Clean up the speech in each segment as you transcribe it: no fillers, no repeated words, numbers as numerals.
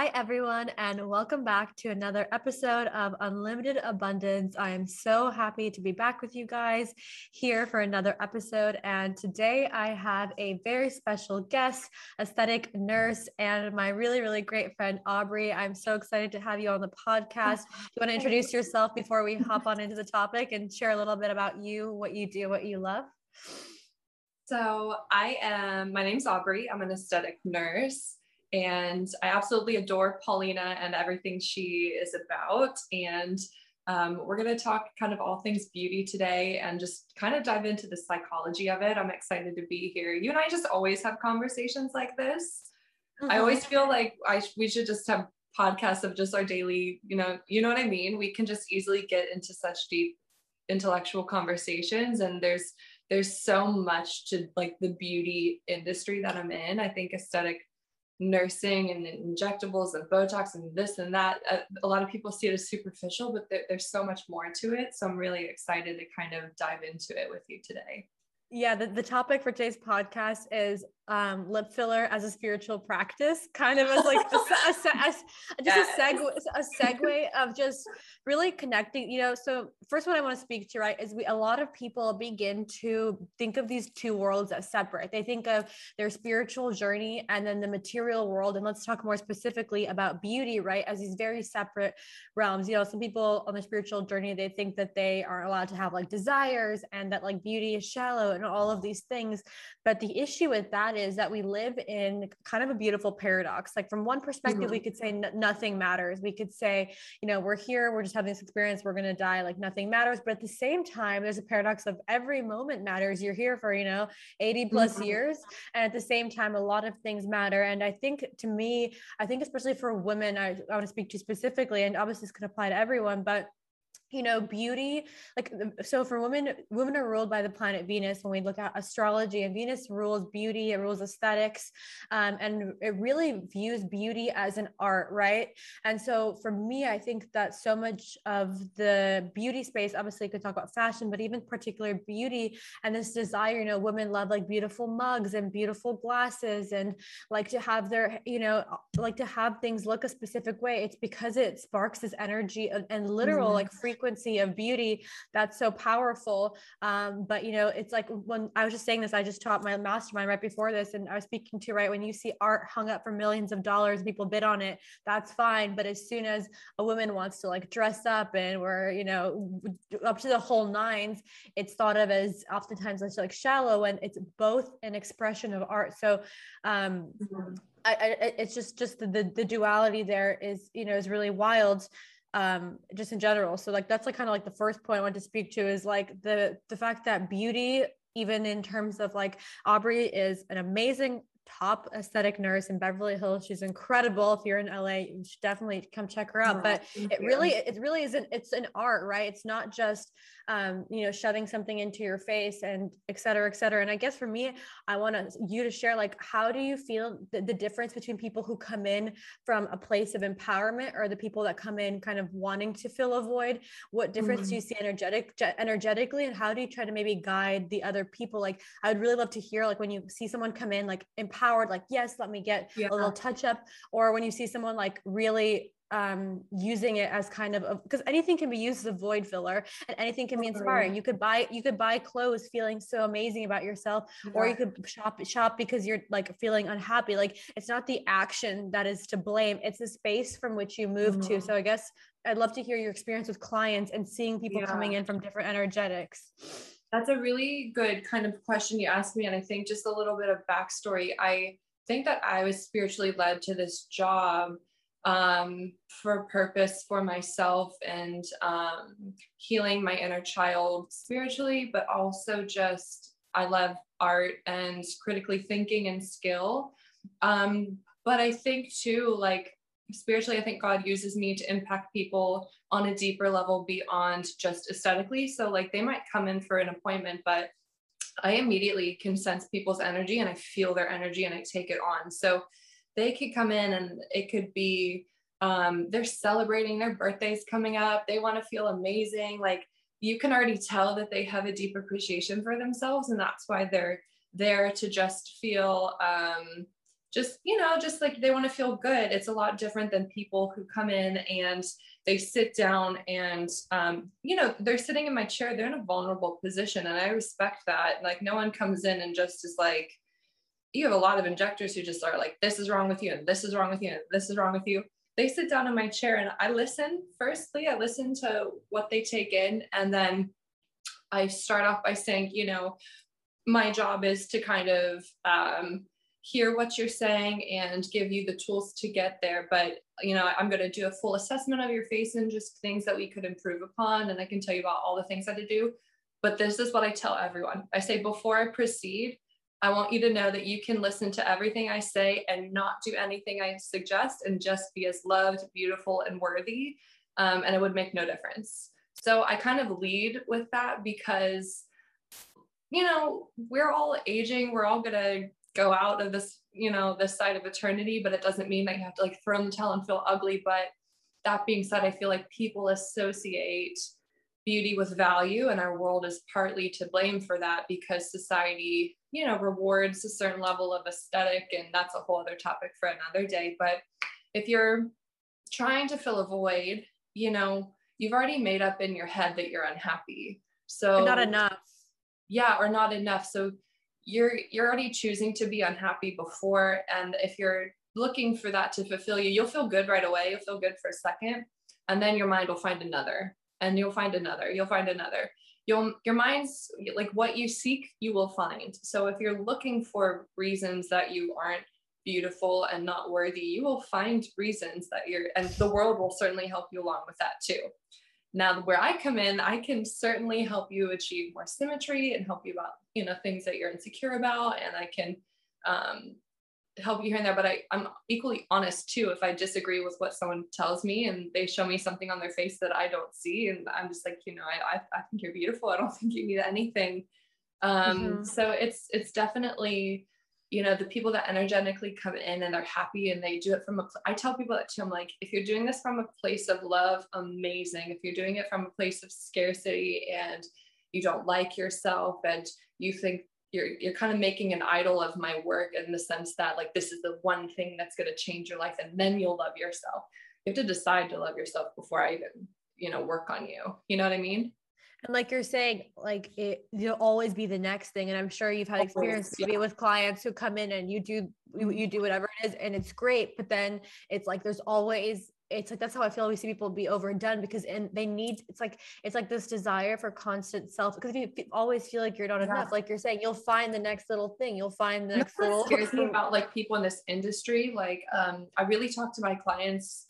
Hi, everyone, and welcome back to another episode of Unlimited Abundance. I am so happy to be back with you guys here for another episode. And today I have a very special guest, aesthetic nurse, and my really great friend, Aubrey. I'm so excited to have you on the podcast. Do you want to introduce yourself before we hop on into the topic and share a little bit about you, what you do, what you love? So my name's Aubrey. I'm an aesthetic nurse. And I absolutely adore Paulina and everything she is about. And we're going to talk kind of all things beauty today and just kind of dive into the psychology of it. I'm excited to be here. You and I just always have conversations like this. I always feel like we should just have podcasts of just our daily, you know what I mean? We can just easily get into such deep intellectual conversations. And there's so much to like the beauty industry that I'm in. I think aesthetic nursing and injectables and Botox and this and that. A lot of people see it as superficial, but there's so much more to it. So I'm really excited to kind of dive into it with you today. Yeah, the topic for today's podcast is lip filler as a spiritual practice, kind of as like a segue of just really connecting, so first what I want to speak to, right, is a lot of people begin to think of these two worlds as separate. They think of their spiritual journey and then the material world. And let's talk more specifically about beauty, right, as these very separate realms. Some people on the spiritual journey, they think that they aren't allowed to have like desires and that like beauty is shallow and all of these things. But the issue with that is that we live in kind of a beautiful paradox. Like from one perspective, we could say nothing matters. We could say, we're here, we're just having this experience, we're going to die, like nothing matters. But at the same time, there's a paradox of every moment matters. You're here for, 80 plus years. And at the same time, a lot of things matter. And I think especially for women, I want to speak to specifically, and obviously this can apply to everyone, but beauty, so for women are ruled by the planet Venus. When we look at astrology, and Venus rules beauty, it rules aesthetics, and it really views beauty as an art, right? And so for me, I think that so much of the beauty space, obviously you could talk about fashion, but even particular beauty and this desire, women love like beautiful mugs and beautiful glasses and like to have their, like to have things look a specific way. It's because it sparks this energy and literal like frequency of beauty that's so powerful. But it's like when I was just saying this, I just taught my mastermind right before this, and I was speaking to, right, when you see art hung up for millions of dollars, people bid on it, that's fine. But as soon as a woman wants to like dress up and we're, up to the whole nines, it's thought of as oftentimes as like shallow, and it's both an expression of art. So it's just the duality there is, is really wild. Just in general. So like, that's like kind of like the first point I want to speak to is like the fact that beauty, even in terms of like Aubrey is an amazing top aesthetic nurse in Beverly Hills. She's incredible. If you're in LA, you should definitely come check her out. But it really isn't, it's an art, right? It's not just, shoving something into your face and et cetera, et cetera. And I guess for me, I want you to share, like, how do you feel the difference between people who come in from a place of empowerment or the people that come in kind of wanting to fill a void? What difference do you see energetically, and how do you try to maybe guide the other people? Like, I would really love to hear, like, when you see someone come in, like empowered, like, yes, let me get a little touch up, or when you see someone like really using it as kind of because anything can be used as a void filler and anything can be inspiring. You could buy clothes feeling so amazing about yourself, or you could shop because you're like feeling unhappy. Like, it's not the action that is to blame, it's the space from which you move to. So I guess I'd love to hear your experience with clients and seeing people coming in from different energetics. That's a really good kind of question you asked me. And I think just a little bit of backstory. I think that I was spiritually led to this job for purpose for myself and healing my inner child spiritually, but also just I love art and critically thinking and skill. But I think too, like spiritually, I think God uses me to impact people on a deeper level beyond just aesthetically. So like they might come in for an appointment, but I immediately can sense people's energy and I feel their energy and I take it on. So they could come in and it could be they're celebrating their birthdays coming up. They want to feel amazing. Like you can already tell that they have a deep appreciation for themselves. And that's why they're there to just feel just, just like they want to feel good. It's a lot different than people who come in and they sit down and, they're sitting in my chair, they're in a vulnerable position. And I respect that. Like no one comes in and just is like, you have a lot of injectors who just are like, this is wrong with you. And this is wrong with you. And this is wrong with you. They sit down in my chair and I listen. Firstly, I listen to what they take in. And then I start off by saying, my job is to kind of hear what you're saying and give you the tools to get there. But, I'm going to do a full assessment of your face and just things that we could improve upon. And I can tell you about all the things that I do. But this is what I tell everyone. I say, before I proceed, I want you to know that you can listen to everything I say and not do anything I suggest and just be as loved, beautiful, and worthy. And it would make no difference. So I kind of lead with that because, we're all aging. We're all going to go out of this, this side of eternity, but it doesn't mean that you have to like throw in the towel and feel ugly. But that being said, I feel like people associate beauty with value, and our world is partly to blame for that because society, rewards a certain level of aesthetic, and that's a whole other topic for another day. But if you're trying to fill a void, you've already made up in your head that you're unhappy. So not enough. Yeah, or not enough. So you're already choosing to be unhappy before. And if you're looking for that to fulfill you, you'll feel good right away. You'll feel good for a second. And then your mind will find another, and you'll find another, you'll find another. Your mind's like, what you seek, you will find. So if you're looking for reasons that you aren't beautiful and not worthy, you will find reasons that and the world will certainly help you along with that too. Now, where I come in, I can certainly help you achieve more symmetry and help you about, things that you're insecure about. And I can help you here and there, but I'm equally honest too. If I disagree with what someone tells me and they show me something on their face that I don't see, and I'm just like, I think you're beautiful. I don't think you need anything. So it's definitely, the people that energetically come in and they're happy and they do it I tell people that too. I'm like, if you're doing this from a place of love, amazing. If you're doing it from a place of scarcity and you don't like yourself and you think you're kind of making an idol of my work in the sense that like, this is the one thing that's going to change your life and then you'll love yourself. You have to decide to love yourself before I even, work on you. You know what I mean? And like you're saying, like you'll always be the next thing. And I'm sure you've had experience with clients who come in and you do whatever it is and it's great. But then it's like, it's like, that's how I feel. We see people be overdone because they need, it's like this desire for constant self, because if you always feel like you're not enough, like you're saying, you'll find the next little thing. You'll find the next little. Scares me about like people in this industry. Like, I really talk to my clients,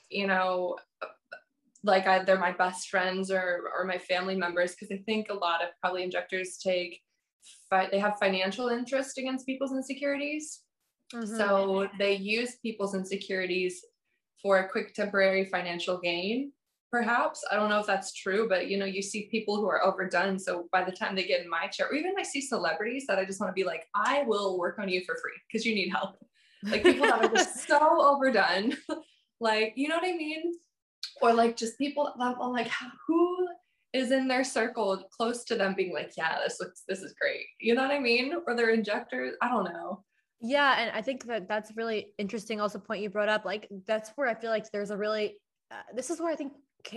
like they're my best friends or my family members, because I think a lot of probably injectors they have financial interest against people's insecurities. Mm-hmm. So they use people's insecurities for a quick temporary financial gain, perhaps. I don't know if that's true, but you see people who are overdone. So by the time they get in my chair, or even I see celebrities that I just want to be like, I will work on you for free because you need help. Like people that are just so overdone. Like, you know what I mean? Or like just people that I'm like, who is in their circle close to them being like, yeah, this is great. You know what I mean? Or their injectors. I don't know. Yeah. And I think that's really interesting. Also point you brought up, like, that's where I feel like there's a really, this is where I think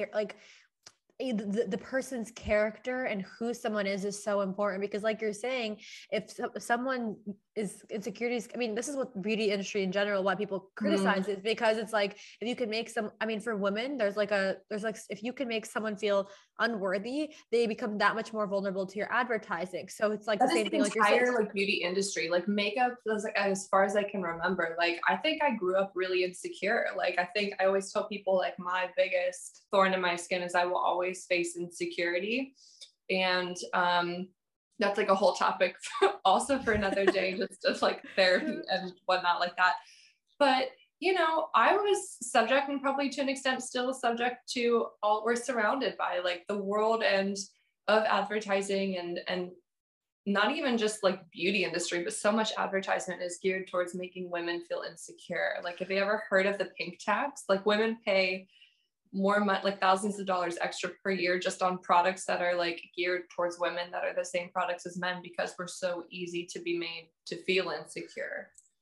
the person's character and who someone is so important, because like you're saying, if someone is insecurities, I mean, this is what beauty industry in general, why people criticize it, because it's like, if you can make for women, there's like if you can make someone feel unworthy, they become that much more vulnerable to your advertising. So it's like the same thing, like you're saying, like beauty industry, like makeup, like as far as I can remember, like I think I grew up really insecure. Like I think I always tell people like my biggest thorn in my skin is I will always face insecurity. And that's like a whole topic also for another day, just like therapy and whatnot like that. But I was subject, and probably to an extent still subject to all we're surrounded by, like the world and of advertising and not even just like beauty industry, but so much advertisement is geared towards making women feel insecure. Like, have you ever heard of the pink tax? Like women pay more money, like thousands of dollars extra per year just on products that are like geared towards women that are the same products as men, because we're so easy to be made to feel insecure.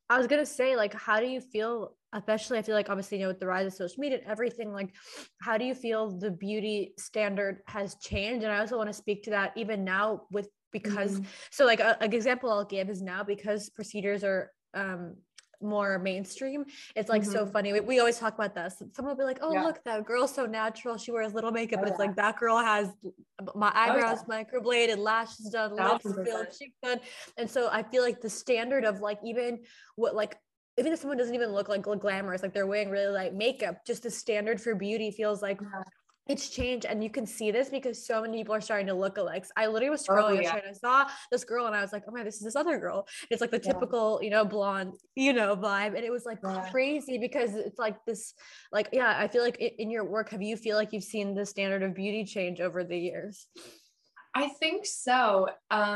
I was gonna say, like, how do you feel, especially I feel like obviously, with the rise of social media and everything, like, how do you feel the beauty standard has changed? And I also want to speak to that even now with, because Mhm. so like an example I'll give is now because procedures are more mainstream. It's like so Mhm. funny. We always talk about this. Someone will be like, "Oh, Yeah. look, that girl's so natural. She wears little makeup," Oh but it's yeah. like that girl has my Oh eyebrows yeah. microbladed, lashes done, lips filled, 1000%. cheeks done. And so I feel like the standard of like even what like even if someone doesn't even look like glamorous, like they're wearing really light makeup, just the standard for beauty feels like Yeah. it's changed. And you can see this because so many people are starting to look alike. I literally was Oh scrolling yeah. yesterday and I saw this girl and I was like, oh my, this is this other girl. It's like the Yeah. typical, blonde, vibe. And it was like Yeah. crazy because it's like this, like, yeah, I feel like in your work, have you feel like you've seen the standard of beauty change over the years? I think so.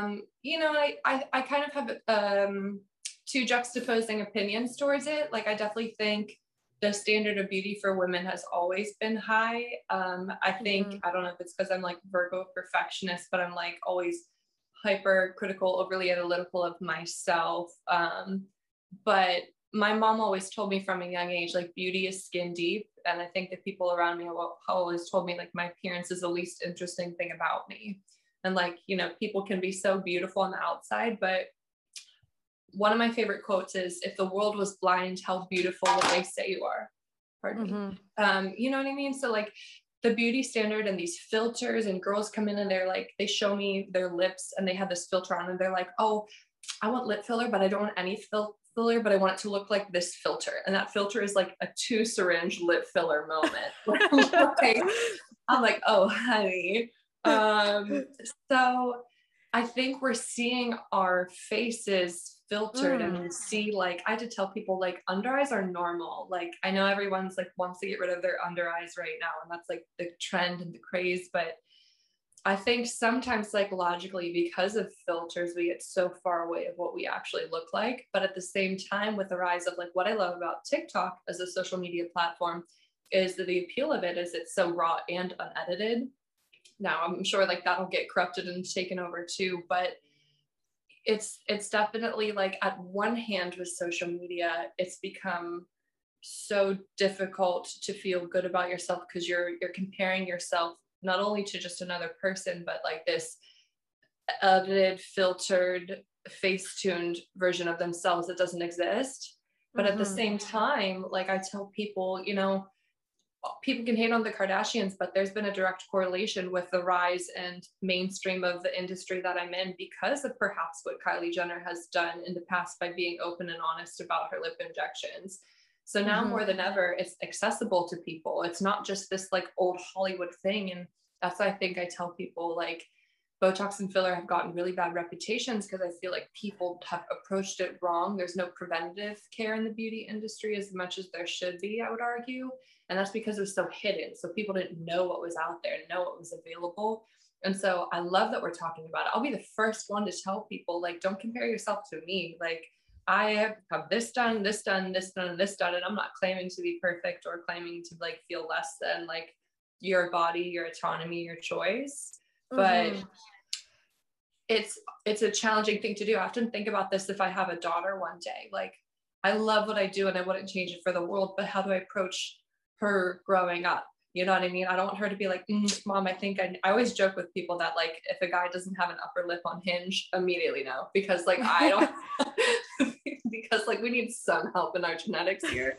I kind of have two juxtaposing opinions towards it. Like, I definitely think the standard of beauty for women has always been high. I think, Mhm. I don't know if it's because I'm like Virgo perfectionist, but I'm like always hyper critical, overly analytical of myself. But my mom always told me from a young age, like, beauty is skin deep. And I think that people around me have always told me, like, my appearance is the least interesting thing about me. And like, people can be so beautiful on the outside, but one of my favorite quotes is, if the world was blind, how beautiful would they say you are? Pardon me. Mhm. You know what I mean? So like, the beauty standard and these filters, and girls come in and they're like, they show me their lips and they have this filter on and they're like, oh, I want lip filler, but I don't want any filler, but I want it to look like this filter. And that filter is like a 2 syringe lip filler moment. Like, I'm like, oh, honey. So I think we're seeing our faces filtered, and Mm. we see, like, I had to tell people, like, under eyes are normal. Like, I know everyone's like wants to get rid of their under eyes right now, and that's like the trend and the craze, but I think sometimes psychologically, because of filters, we get so far away of what we actually look like. But at the same time, with the rise of, like, what I love about TikTok as a social media platform is that the appeal of it is it's so raw and unedited. Now I'm sure like that'll get corrupted and taken over too, but it's definitely like, at one hand with social media, it's become so difficult to feel good about yourself because you're comparing yourself not only to just another person, but like this edited, filtered, face tuned version of themselves that doesn't exist. But at the Mhm. same time, like, I tell people, people can hate on the Kardashians, but there's been a direct correlation with the rise and mainstream of the industry that I'm in because of perhaps what Kylie Jenner has done in the past by being open and honest about her lip injections. So now Mhm. more than ever, it's accessible to people. It's not just this like old Hollywood thing. And that's why I think I tell people, like, Botox and filler have gotten really bad reputations because I feel like people have approached it wrong. There's no preventative care in the beauty industry as much as there should be, I would argue. And that's because it was so hidden. So people didn't know what was out there, know what was available. And so I love that we're talking about it. I'll be the first one to tell people, like, don't compare yourself to me. Like, I have this done, this done, this done, this done. And I'm not claiming to be perfect or claiming to like feel less than like your body, your autonomy, your choice. But Mhm. it's a challenging thing to do. I often think about this if I have a daughter one day. Like, I love what I do and I wouldn't change it for the world, but how do I approach her growing up? You know what I mean? I don't want her to be like, Mom, I think I always joke with people that, like, if a guy doesn't have an upper lip on Hinge, immediately no, because like I don't, because like we need some help in our genetics here.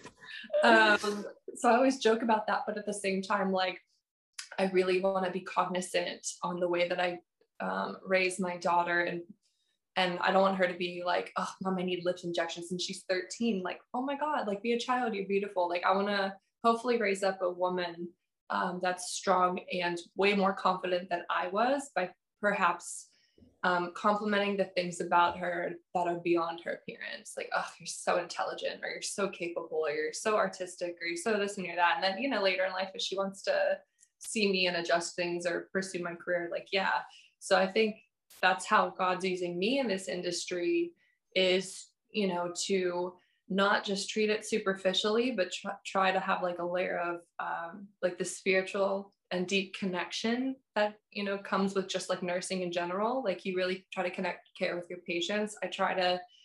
So I always joke about that, but at the same time, like, I really want to be cognizant on the way that I raise my daughter, and I don't want her to be like, oh, Mom, I need lip injections, and she's 13. Like, oh my God, like, be a child, you're beautiful. Like, I want to hopefully raise up a woman that's strong and way more confident than I was by perhaps complimenting the things about her that are beyond her appearance. Like, oh, you're so intelligent, or you're so capable, or you're so artistic, or you're so this and you're that. And then, later in life, if she wants to see me and adjust things or pursue my career, like, yeah. So I think that's how God's using me in this industry is, to not just treat it superficially, but try to have like a layer of like the spiritual and deep connection that, comes with just like nursing in general. Like, you really try to connect care with your patients. I try to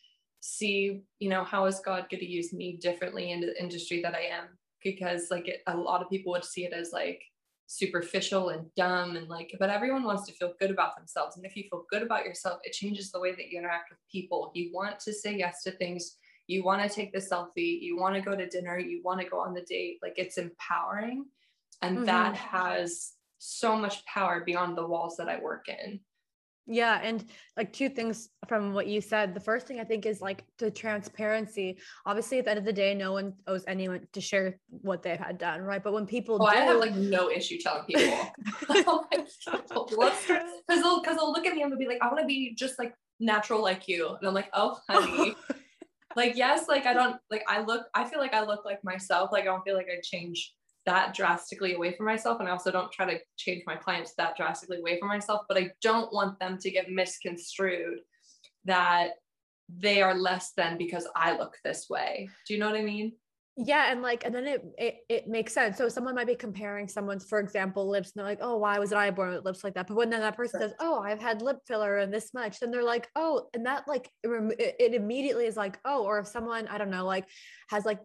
see, you know, how is God going to use me differently in the industry that I am? Because like a lot of people would see it as like superficial and dumb and like, but everyone wants to feel good about themselves. And if you feel good about yourself, it changes the way that you interact with people. You want to say yes to things. You want to take the selfie. You want to go to dinner. You want to go on the date. Like it's empowering. And that has so much power beyond the walls that I work in. Yeah. And like two things from what you said. The first thing I think is like the transparency. Obviously, at the end of the day, no one owes anyone to share what they've had done, right? But when people I have like no issue telling people. Because they'll look at me and they'll be like, I want to be just like natural like you. And I'm like, oh, honey. Like, yes, like I don't like, I feel like I look like myself. Like I don't feel like I change that drastically away from myself. And I also don't try to change my clients that drastically away from myself, but I don't want them to get misconstrued that they are less than because I look this way. Do you know what I mean? Yeah. And like, and then it makes sense. So someone might be comparing someone's, for example, lips, and they're like, oh, why was I born with lips like that? But when then that person says, oh, I've had lip filler and this much, then they're like, oh, and that like, it immediately is like, oh, or if someone, I don't know, like has like,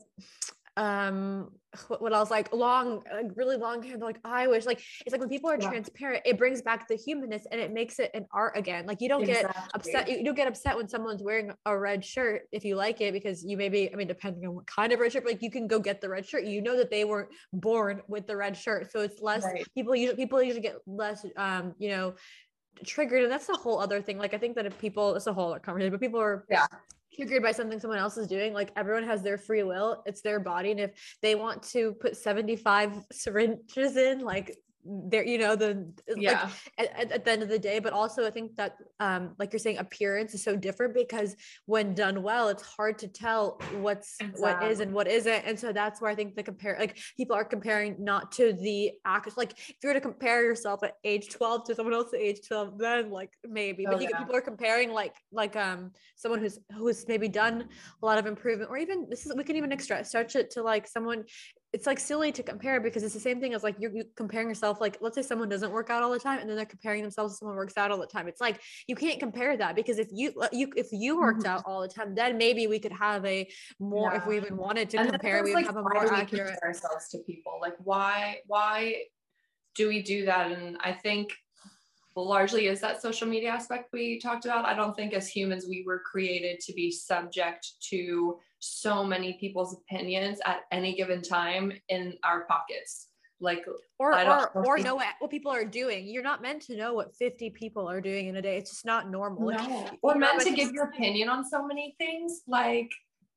what else, like long, like really long hair, like I wish, like it's like when people are transparent, it brings back the humanness and it makes it an art again. Like you don't get upset, you don't get upset when someone's wearing a red shirt if you like it, because you maybe, I mean, depending on what kind of red shirt, but like you can go get the red shirt, you know that they weren't born with the red shirt, so it's less people usually get less you know, triggered. And that's a whole other thing. Like I think that if people, it's a whole other conversation, but people are triggered by something someone else is doing, like everyone has their free will, it's their body, and if they want to put 75 syringes in, like there, you know, like at the end of the day. But also I think that like you're saying, appearance is so different, because when done well, it's hard to tell what is and what isn't. And so that's where I think like people are comparing not to the act, like if you were to compare yourself at age 12 to someone else at age 12, then like maybe, but people are comparing like someone who's maybe done a lot of improvement, or even we can even stretch it to like someone. It's like silly to compare, because it's the same thing as like you're comparing yourself. Like let's say someone doesn't work out all the time and then they're comparing themselves to someone who works out all the time. It's like, you can't compare that, because if you worked out all the time, then maybe we could have a more, if we even wanted to compare, we would have a more accurate ourselves to people. Like why do we do that? And I think largely is that social media aspect we talked about. I don't think as humans we were created to be subject to so many people's opinions at any given time in our pockets. Like or know what people are doing. You're not meant to know what 50 people are doing in a day. It's just not normal. No. Or meant to give your opinion on so many things. Like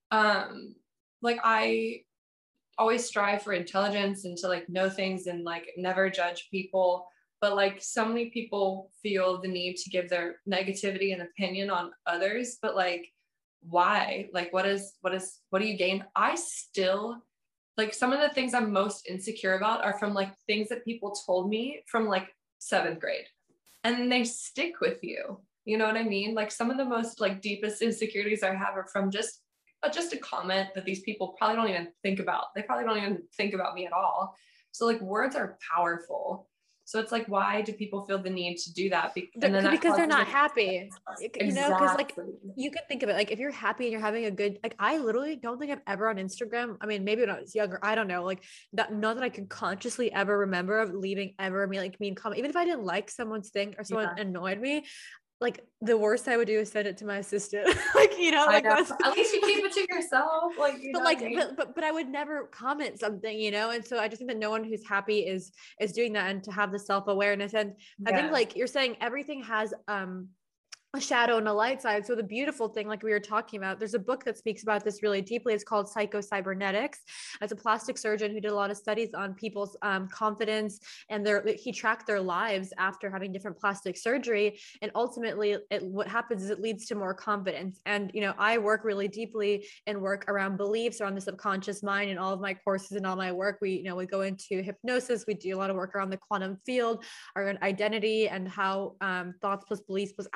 I always strive for intelligence and to like know things and like never judge people. But like so many people feel the need to give their negativity and opinion on others, but like, why? Like, what do you gain? I still, like, some of the things I'm most insecure about are from like things that people told me from like 7th grade, and they stick with you. You know what I mean? Like some of the most like deepest insecurities I have are from just a comment that these people probably don't even think about. They probably don't even think about me at all. So like words are powerful. So it's like, why do people feel the need to do that? Because they're not happy, you know, because like you can think of it, like if you're happy and you're having a good, like I literally don't think I've ever on Instagram, I mean, maybe when I was younger, I don't know, like not that I can consciously ever remember of leaving ever mean comment, even if I didn't like someone's thing or someone annoyed me. Like the worst I would do is send it to my assistant. Like, you know, like that's, at least you keep it to yourself. Like, you but know like, I mean? but I would never comment something, you know? And so I just think that no one who's happy is doing that, and to have the self-awareness. And I think like you're saying, everything has, a shadow and a light side. So the beautiful thing, like we were talking about, there's a book that speaks about this really deeply. It's called Psycho-Cybernetics. It's a plastic surgeon who did a lot of studies on people's confidence, and he tracked their lives after having different plastic surgery. And ultimately what happens is it leads to more confidence. And, you know, I work really deeply and work around beliefs, around the subconscious mind, in all of my courses and all my work. We go into hypnosis. We do a lot of work around the quantum field, around identity, and how thoughts plus beliefs plus actions is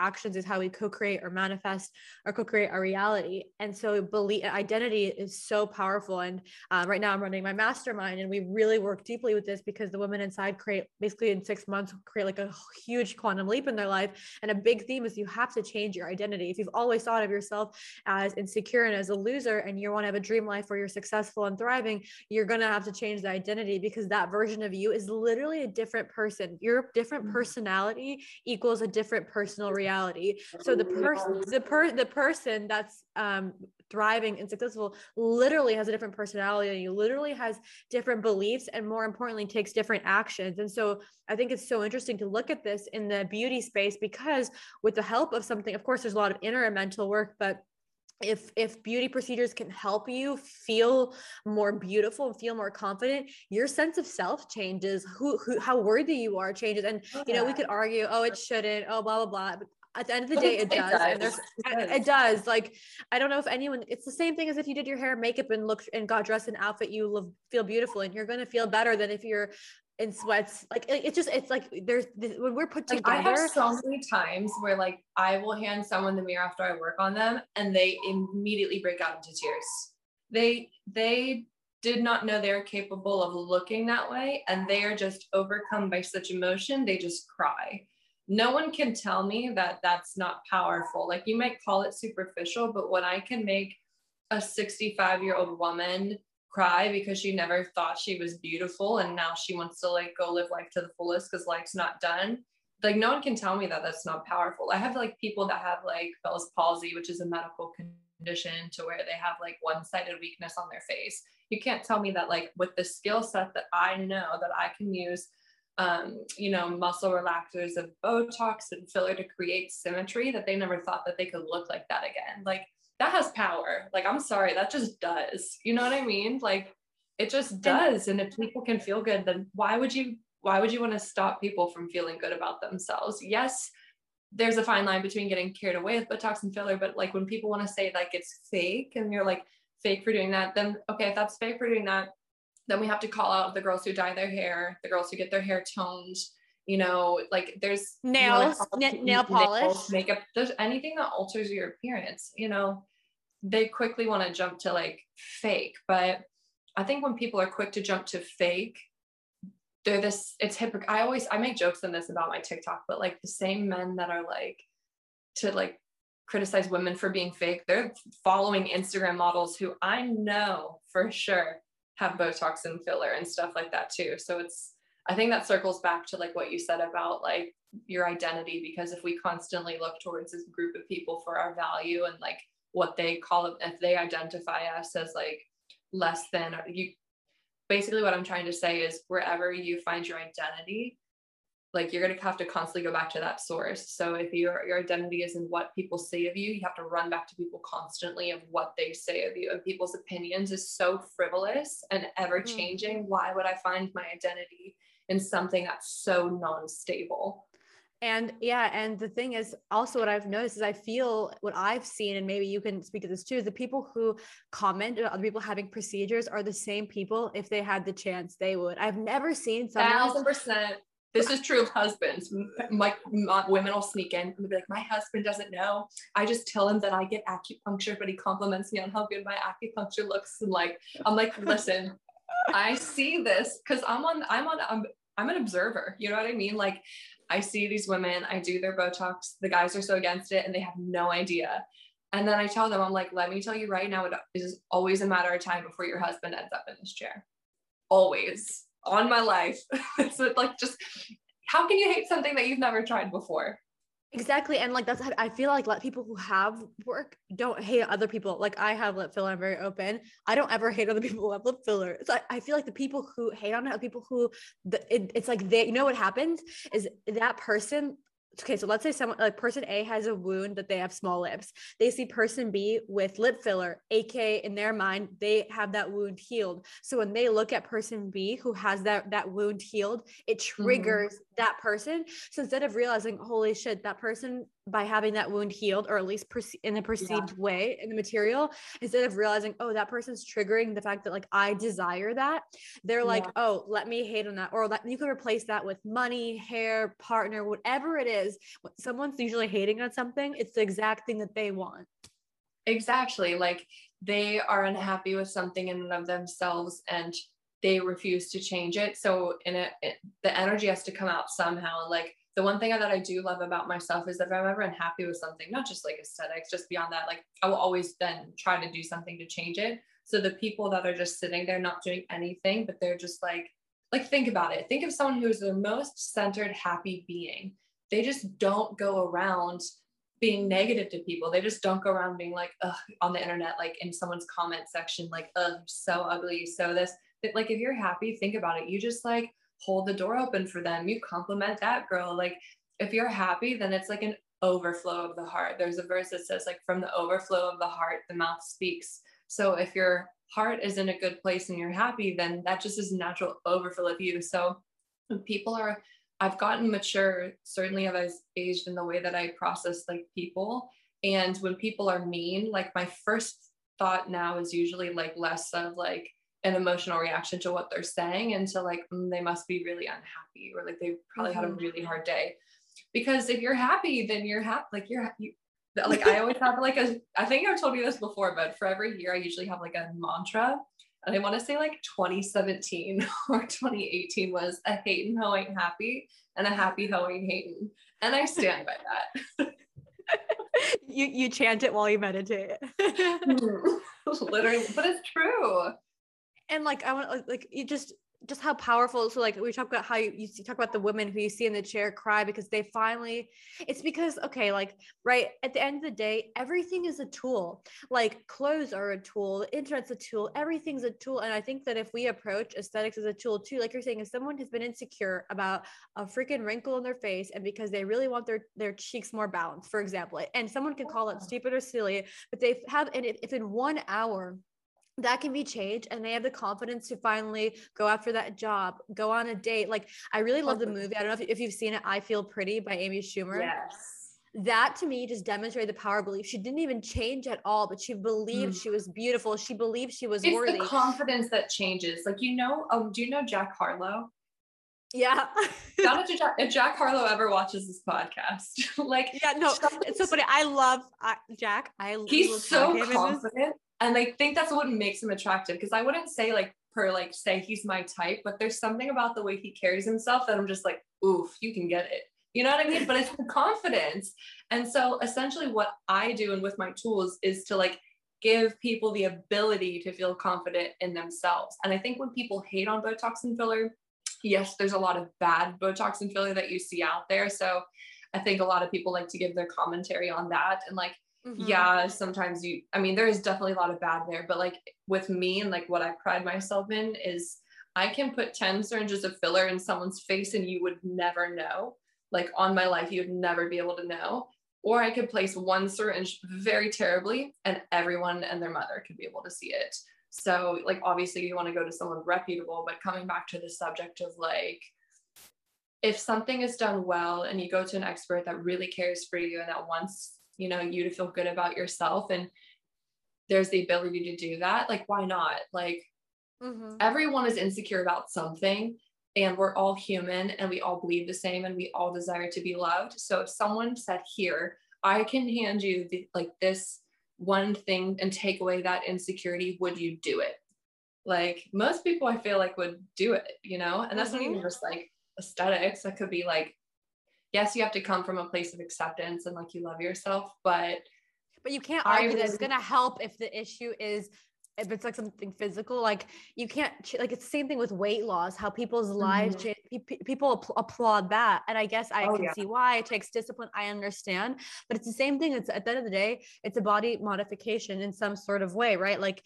how we co-create or manifest or co-create our reality. And so belief, identity is so powerful. And right now I'm running my mastermind, and we really work deeply with this because the women inside create, basically in 6 months, create like a huge quantum leap in their life. And a big theme is you have to change your identity. If you've always thought of yourself as insecure and as a loser, and you want to have a dream life where you're successful and thriving, you're going to have to change the identity, because that version of you is literally a different person. Your different personality equals a different personal reality. So the person that's thriving and successful literally has a different personality, and you literally has different beliefs, and more importantly takes different actions. And so I think it's so interesting to look at this in the beauty space, because with the help of something, of course there's a lot of inner and mental work, but if beauty procedures can help you feel more beautiful and feel more confident, your sense of self changes, how worthy you are changes. And, you know, we could argue, oh, it shouldn't, oh, blah, blah, blah. But at the end of the day, it does. And it does. Like, I don't know if anyone, it's the same thing as if you did your hair, makeup, and looked and got dressed in an outfit, you feel beautiful, and you're going to feel better than if you're in sweats. Like, it's like there's this, when we're put together. I have so many times where like I will hand someone the mirror after I work on them, and they immediately break out into tears. They did not know they're capable of looking that way, and they are just overcome by such emotion, they just cry. No one can tell me that that's not powerful. Like, you might call it superficial, but when I can make a 65-year-old woman cry because she never thought she was beautiful, and now she wants to like go live life to the fullest because life's not done, like no one can tell me that that's not powerful. I have like people that have like Bell's palsy, which is a medical condition to where they have like one-sided weakness on their face. You can't tell me that like with the skill set that I know that I can use, you know, muscle relaxers of Botox and filler to create symmetry, that they never thought that they could look like that again. Like, that has power. Like, I'm sorry, that just does. You know what I mean? Like, it just does. And if people can feel good, then why would you want to stop people from feeling good about themselves? Yes, there's a fine line between getting carried away with Botox and filler, but like when people want to say like it's fake and you're like fake for doing that, then okay, if that's fake for doing that, then we have to call out the girls who dye their hair, the girls who get their hair toned, you know, like there's nail polish, nails, makeup, there's anything that alters your appearance, you know, they quickly want to jump to like fake. But I think when people are quick to jump to fake, they're this, it's hypocrite. I make jokes on this about my TikTok, but like the same men that are like to like criticize women for being fake, they're following Instagram models who I know for sure have Botox and filler and stuff like that too. So it's, I think that circles back to like what you said about like your identity, because if we constantly look towards this group of people for our value and like what they call it, if they identify us as like less than, you basically what I'm trying to say is wherever you find your identity, like you're going to have to constantly go back to that source. So if your identity is in what people say of you, you have to run back to people constantly of what they say of you, and people's opinions is so frivolous and ever changing. Why would I find my identity in something that's so non-stable? And yeah, and the thing is also what I've noticed is I feel what I've seen, and maybe you can speak to this too, is the people who comment about other people having procedures are the same people, if they had the chance, they would. I've never seen someone 1,000%. This is true of husbands. Like women will sneak in and be like, my husband doesn't know. I just tell him that I get acupuncture, but he compliments me on how good my acupuncture looks. And like, I'm like, listen, I see this because I'm an observer. You know what I mean? Like, I see these women, I do their Botox, the guys are so against it and they have no idea. And then I tell them, I'm like, let me tell you right now, it is always a matter of time before your husband ends up in this chair. Always. On my life. So like, just how can you hate something that you've never tried before? Exactly. And like, that's, I feel like people who have work don't hate other people. Like, I have lip filler, I'm very open. I don't ever hate other people who have lip filler. So I feel like the people who hate on it are people who it's like they, you know, what happens is that person. Okay, so let's say someone like person A has a wound that they have small lips. They see person B with lip filler, aka in their mind, they have that wound healed. So when they look at person B who has that wound healed, it triggers that person. So instead of realizing, holy shit, that person by having that wound healed, or at least in a perceived way in the material, instead of realizing, oh, that person's triggering the fact that like I desire that. They're like, oh, let me hate on that. Or you can replace that with money, hair, partner, whatever it is. When someone's usually hating on something, it's the exact thing that they want. Exactly. Like they are unhappy with something in and of themselves and they refuse to change it. So the energy has to come out somehow. Like the one thing that I do love about myself is that if I'm ever unhappy with something, not just like aesthetics, just beyond that, like I will always then try to do something to change it. So the people that are just sitting there not doing anything, but they're just like think about it. Think of someone who is the most centered, happy being. They just don't go around being negative to people. They just don't go around being like, ugh, on the internet, like in someone's comment section, like, ugh, so ugly, so this. Like if you're happy, think about it. You just like hold the door open for them. You compliment that girl. Like if you're happy, then it's like an overflow of the heart. There's a verse that says like from the overflow of the heart, the mouth speaks. So if your heart is in a good place and you're happy, then that just is a natural overflow of you. So when people are, I've gotten mature, certainly I've aged in the way that I process like people. And when people are mean, like my first thought now is usually like less of like an emotional reaction to what they're saying and to like, they must be really unhappy or like they probably had a really hard day. Because if you're happy, then you're happy. Like like I always have like I think I've told you this before, but for every year I usually have like a mantra. And I want to say like 2017 or 2018 was a hating hoe ain't happy and a happy hoe ain't hating. And I stand by that. You chant it while you meditate. Literally, but it's true. And like, I want like, you just how powerful. So like we talk about how you talk about the women who you see in the chair cry because they finally, it's because, okay, like, right at the end of the day, everything is a tool. Like clothes are a tool, the internet's a tool, everything's a tool. And I think that if we approach aesthetics as a tool too, like you're saying, if someone has been insecure about a freaking wrinkle in their face and because they really want their cheeks more balanced, for example, and someone can call it stupid or silly, but they have, and if in 1 hour that can be changed and they have the confidence to finally go after that job, go on a date. Like I really love the movie. I don't know if you've seen it, I Feel Pretty by Amy Schumer. Yes. That to me just demonstrated the power of belief. She didn't even change at all, but she believed she was beautiful. She believed she was worthy. It's the confidence that changes. Like, do you know Jack Harlow? Yeah. Not if Jack Harlow ever watches this podcast. Like, yeah, no, it's so funny. I love Jack. He's so confident. And I think that's what makes him attractive. Because I wouldn't say say he's my type, but there's something about the way he carries himself that I'm just like, oof, you can get it. You know what I mean? But it's the confidence. And so essentially what I do and with my tools is to like give people the ability to feel confident in themselves. And I think when people hate on Botox and filler, yes, there's a lot of bad Botox and filler that you see out there. So I think a lot of people like to give their commentary on that. And like, yeah, sometimes there is definitely a lot of bad there, but like with me and like what I pride myself in is I can put 10 syringes of filler in someone's face and you would never know. Like on my life, you'd never be able to know. Or I could place one syringe very terribly and everyone and their mother could be able to see it. So like, obviously you want to go to someone reputable, but coming back to the subject of like, if something is done well and you go to an expert that really cares for you and that wants, you to feel good about yourself and there's the ability to do that, like, why not? Like everyone is insecure about something and we're all human and we all bleed the same and we all desire to be loved. So if someone said, here, I can hand you this one thing and take away that insecurity, would you do it? Like most people I feel like would do it, and that's not even just like aesthetics. That could be like, yes, you have to come from a place of acceptance and like you love yourself, but you can't argue that it's going to help if the issue is, if it's like something physical, like you can't, like it's the same thing with weight loss, how people's lives change. People applaud that. And I guess I can see why it takes discipline. I understand, but it's the same thing. It's at the end of the day, it's a body modification in some sort of way, right? Like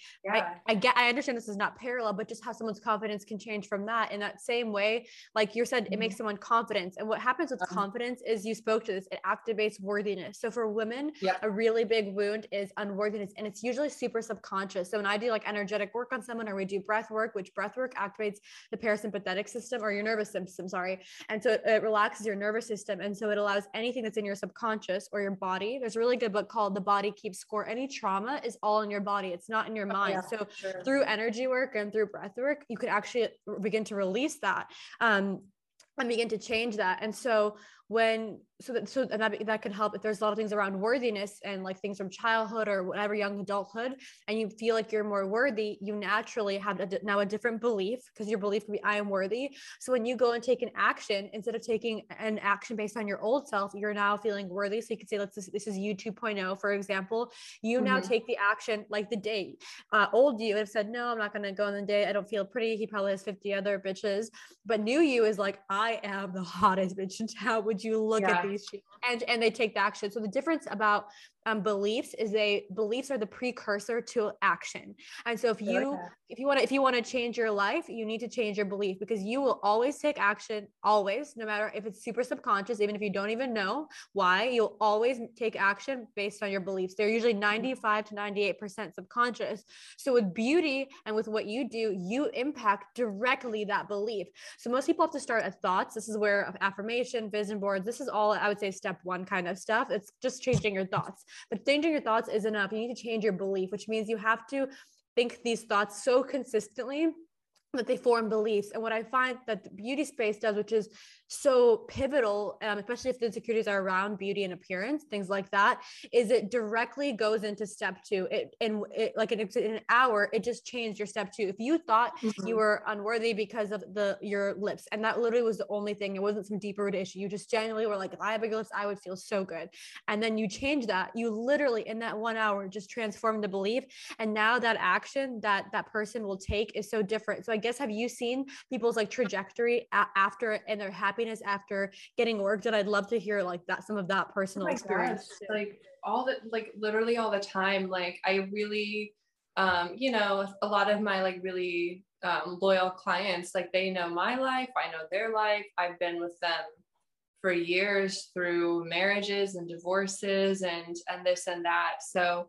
I understand this is not parallel, but just how someone's confidence can change from that in that same way. Like you said, it makes someone confident. And what happens with confidence is, you spoke to this, it activates worthiness. So for women, a really big wound is unworthiness, and it's usually super subconscious. So when I do like energetic work on someone, or we do breath work, which breath work activates the parasympathetic system or your nervous system, sorry. And so it relaxes your nervous system. And so it allows anything that's in your subconscious or your body. There's a really good book called The Body Keeps Score. Any trauma is all in your body. It's not in your mind. So through energy work and through breath work, you could actually begin to release that. And begin to change that. And so that could help if there's a lot of things around worthiness and like things from childhood or whatever, young adulthood, and you feel like you're more worthy, you naturally have now a different belief, because your belief could be, I am worthy. So when you go and take an action, instead of taking an action based on your old self, you're now feeling worthy. So you could say, this is you 2.0, for example. You now take the action, like the date. Old you would have said, no, I'm not going to go on the date. I don't feel pretty. He probably has 50 other bitches. But new you is like, I am the hottest bitch in town. Would you look at these? And they take the action. So the difference about beliefs is beliefs are the precursor to action. And so if you want to change your life, you need to change your belief, because you will always take action, always, no matter if it's super subconscious, even if you don't even know why, you'll always take action based on your beliefs. They're usually 95 to 98% subconscious. So with beauty and with what you do, you impact directly that belief. So most people have to start at thoughts. This is where affirmation, vision boards, this is all, I would say, step one kind of stuff. It's just changing your thoughts. But changing your thoughts is enough. You need to change your belief, which means you have to think these thoughts so consistently that they form beliefs. And what I find that the beauty space does, which is so pivotal, especially if the insecurities are around beauty and appearance, things like that, is it directly goes into step two. In an hour, it just changed your step two. If you thought you were unworthy because of your lips, and that literally was the only thing, it wasn't some deeper root issue. You just genuinely were like, if I had bigger lips, I would feel so good. And then you change that. You literally in that 1 hour just transformed the belief. And now that action that person will take is so different. So I guess, have you seen people's like trajectory after and their happiness after getting work done? I'd love to hear like that, some of that personal experience. Like literally all the time. Like I really, a lot of my like really loyal clients, like they know my life, I know their life. I've been with them for years through marriages and divorces and this and that. So,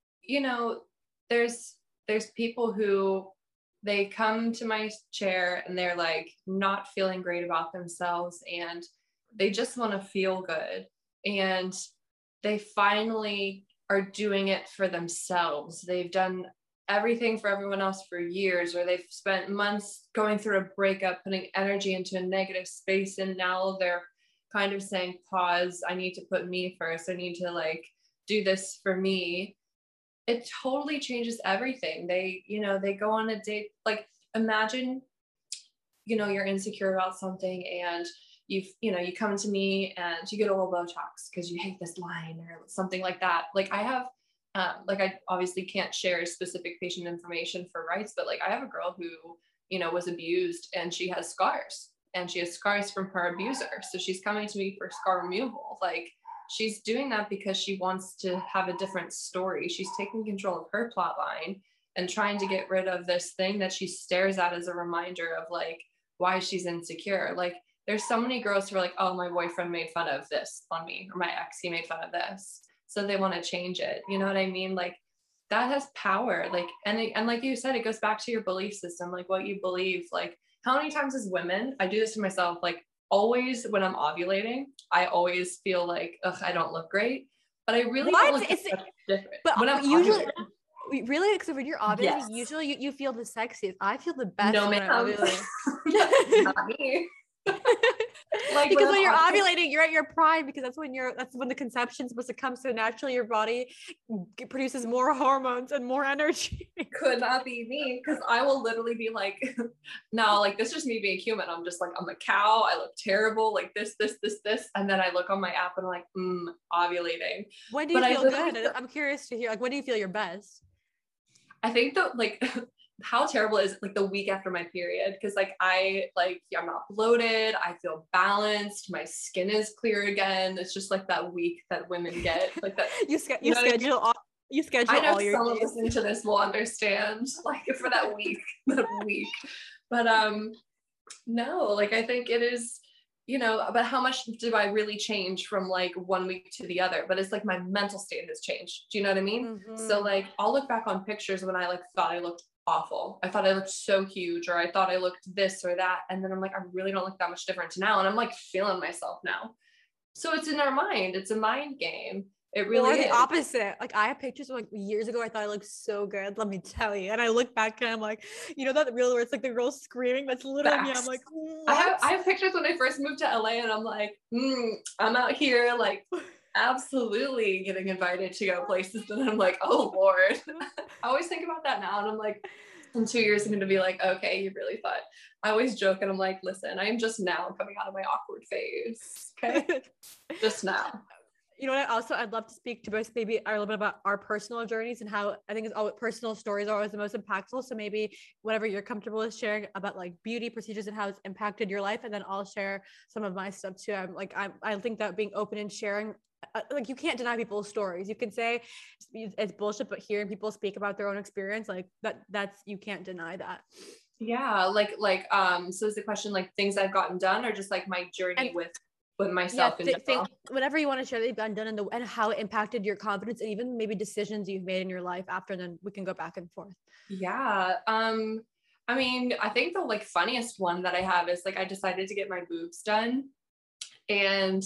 there's people who they come to my chair and they're like not feeling great about themselves and they just want to feel good. And they finally are doing it for themselves. They've done everything for everyone else for years, or they've spent months going through a breakup, putting energy into a negative space. And now they're kind of saying, pause, I need to put me first. I need to like do this for me. It totally changes everything. They go on a date. Like imagine, you're insecure about something and you come to me and you get a little Botox because you hate this line or something like that. Like I have, I obviously can't share specific patient information for rights, but like I have a girl who, was abused and she has scars from her abuser. So she's coming to me for scar removal. Like, she's doing that because she wants to have a different story. She's taking control of her plot line and trying to get rid of this thing that she stares at as a reminder of like why she's insecure. Like there's so many girls who are like, oh, my boyfriend made fun of this on me, or my ex, he made fun of this. So they want to change it. You know what I mean? Like that has power. Like, and like you said, it goes back to your belief system, like what you believe. Like how many times as women, I do this to myself, like always when I'm ovulating, I always feel like, ugh, I don't look great, but I really don't look different. But when I'm usually ovulating. Really, because when you're ovulating, yes. Usually you feel the sexiest. I feel the best when I'm ovulating. Not me. Like because when you're ovulating, you're at your prime, because that's when the conception's supposed to come so naturally. Your body produces more hormones and more energy. Could not be me, because I will literally be like, no, like this is just me being human. I'm just like, I'm a cow. I look terrible. Like this, and then I look on my app and I'm like, ovulating. When do you feel good? I'm curious to hear. Like, when do you feel your best? I think that like. How terrible is like the week after my period, because like I'm not bloated, I feel balanced, my skin is clear again. It's just like that week that women get, like that you schedule all your days. Someone listening to this will understand, like for that week. But no, like I think it is, but how much do I really change from like 1 week to the other? But it's like my mental state has changed. Do you know what I mean? Mm-hmm. So like I'll look back on pictures when I like thought I looked awful. I thought I looked so huge, or I thought I looked this or that. And then I'm like, I really don't look that much different now. And I'm like feeling myself now. So it's in our mind. It's a mind game. It really or the is. opposite. Like I have pictures of like years ago, I thought I looked so good. Let me tell you. And I look back and I'm like, you know, that reel where it's like the girl screaming, that's literally me. I'm like, what? I have pictures when I first moved to LA and I'm like, I'm out here like absolutely getting invited to go places. And I'm like, oh Lord. I always think about that now. And I'm like, in 2 years, I'm going to be like, okay, you really thought. I always joke and I'm like, listen, I am just now coming out of my awkward phase. Okay. Just now. You know what? I'd love to speak to both maybe a little bit about our personal journeys and how I think it's all personal stories are always the most impactful. So maybe whatever you're comfortable with sharing about like beauty procedures and how it's impacted your life. And then I'll share some of my stuff too. I think that being open and sharing, like you can't deny people's stories. You can say it's bullshit, but hearing people speak about their own experience, like that's, you can't deny that. Yeah. So is the question like things I've gotten done or just like my journey with myself in general? Whatever you want to share that you've gotten done and how it impacted your confidence and even maybe decisions you've made in your life after, and then we can go back and forth. Yeah. I mean, I think the like funniest one that I have is like I decided to get my boobs done. And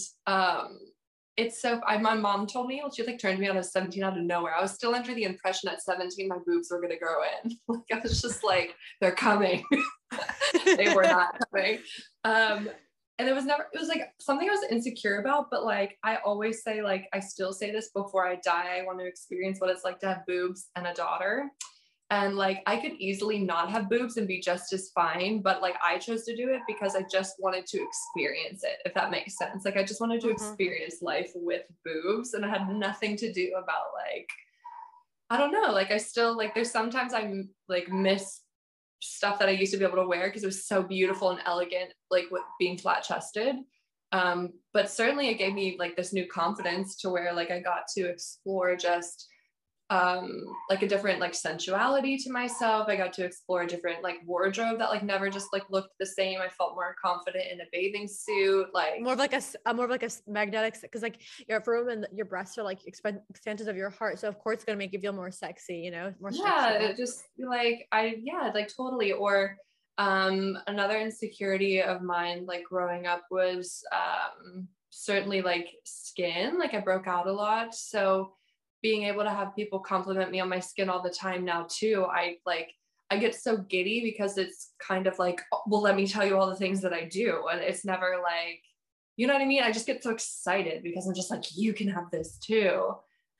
it's so my mom told me, well, she like turned me on at 17 out of nowhere. I was still under the impression at 17 my boobs were gonna grow in. Like I was just like, they're coming. They were not coming. And it was like something I was insecure about, but like, I always say, like, I still say this before I die, I want to experience what it's like to have boobs and a daughter. And like, I could easily not have boobs and be just as fine, but like, I chose to do it because I just wanted to experience it, if that makes sense. Like, I just wanted to experience life with boobs, and it had nothing to do about like, I don't know, like, I still, like, there's sometimes I like miss stuff that I used to be able to wear because it was so beautiful and elegant, like with being flat chested. But certainly it gave me like this new confidence to where like I got to explore just like a different like sensuality to myself. I got to explore a different like wardrobe that like never just like looked the same. I felt more confident in a bathing suit, like more of like a magnetic, because like for women, your breasts are like extensions of your heart, so of course it's gonna make you feel more sexy, you know, more sexual. Just like like totally. Or another insecurity of mine like growing up was certainly like skin. Like I broke out a lot, so being able to have people compliment me on my skin all the time now too, I get so giddy because it's kind of like, well, let me tell you all the things that I do. And it's never like, you know what I mean? I just get so excited because I'm just like, you can have this too.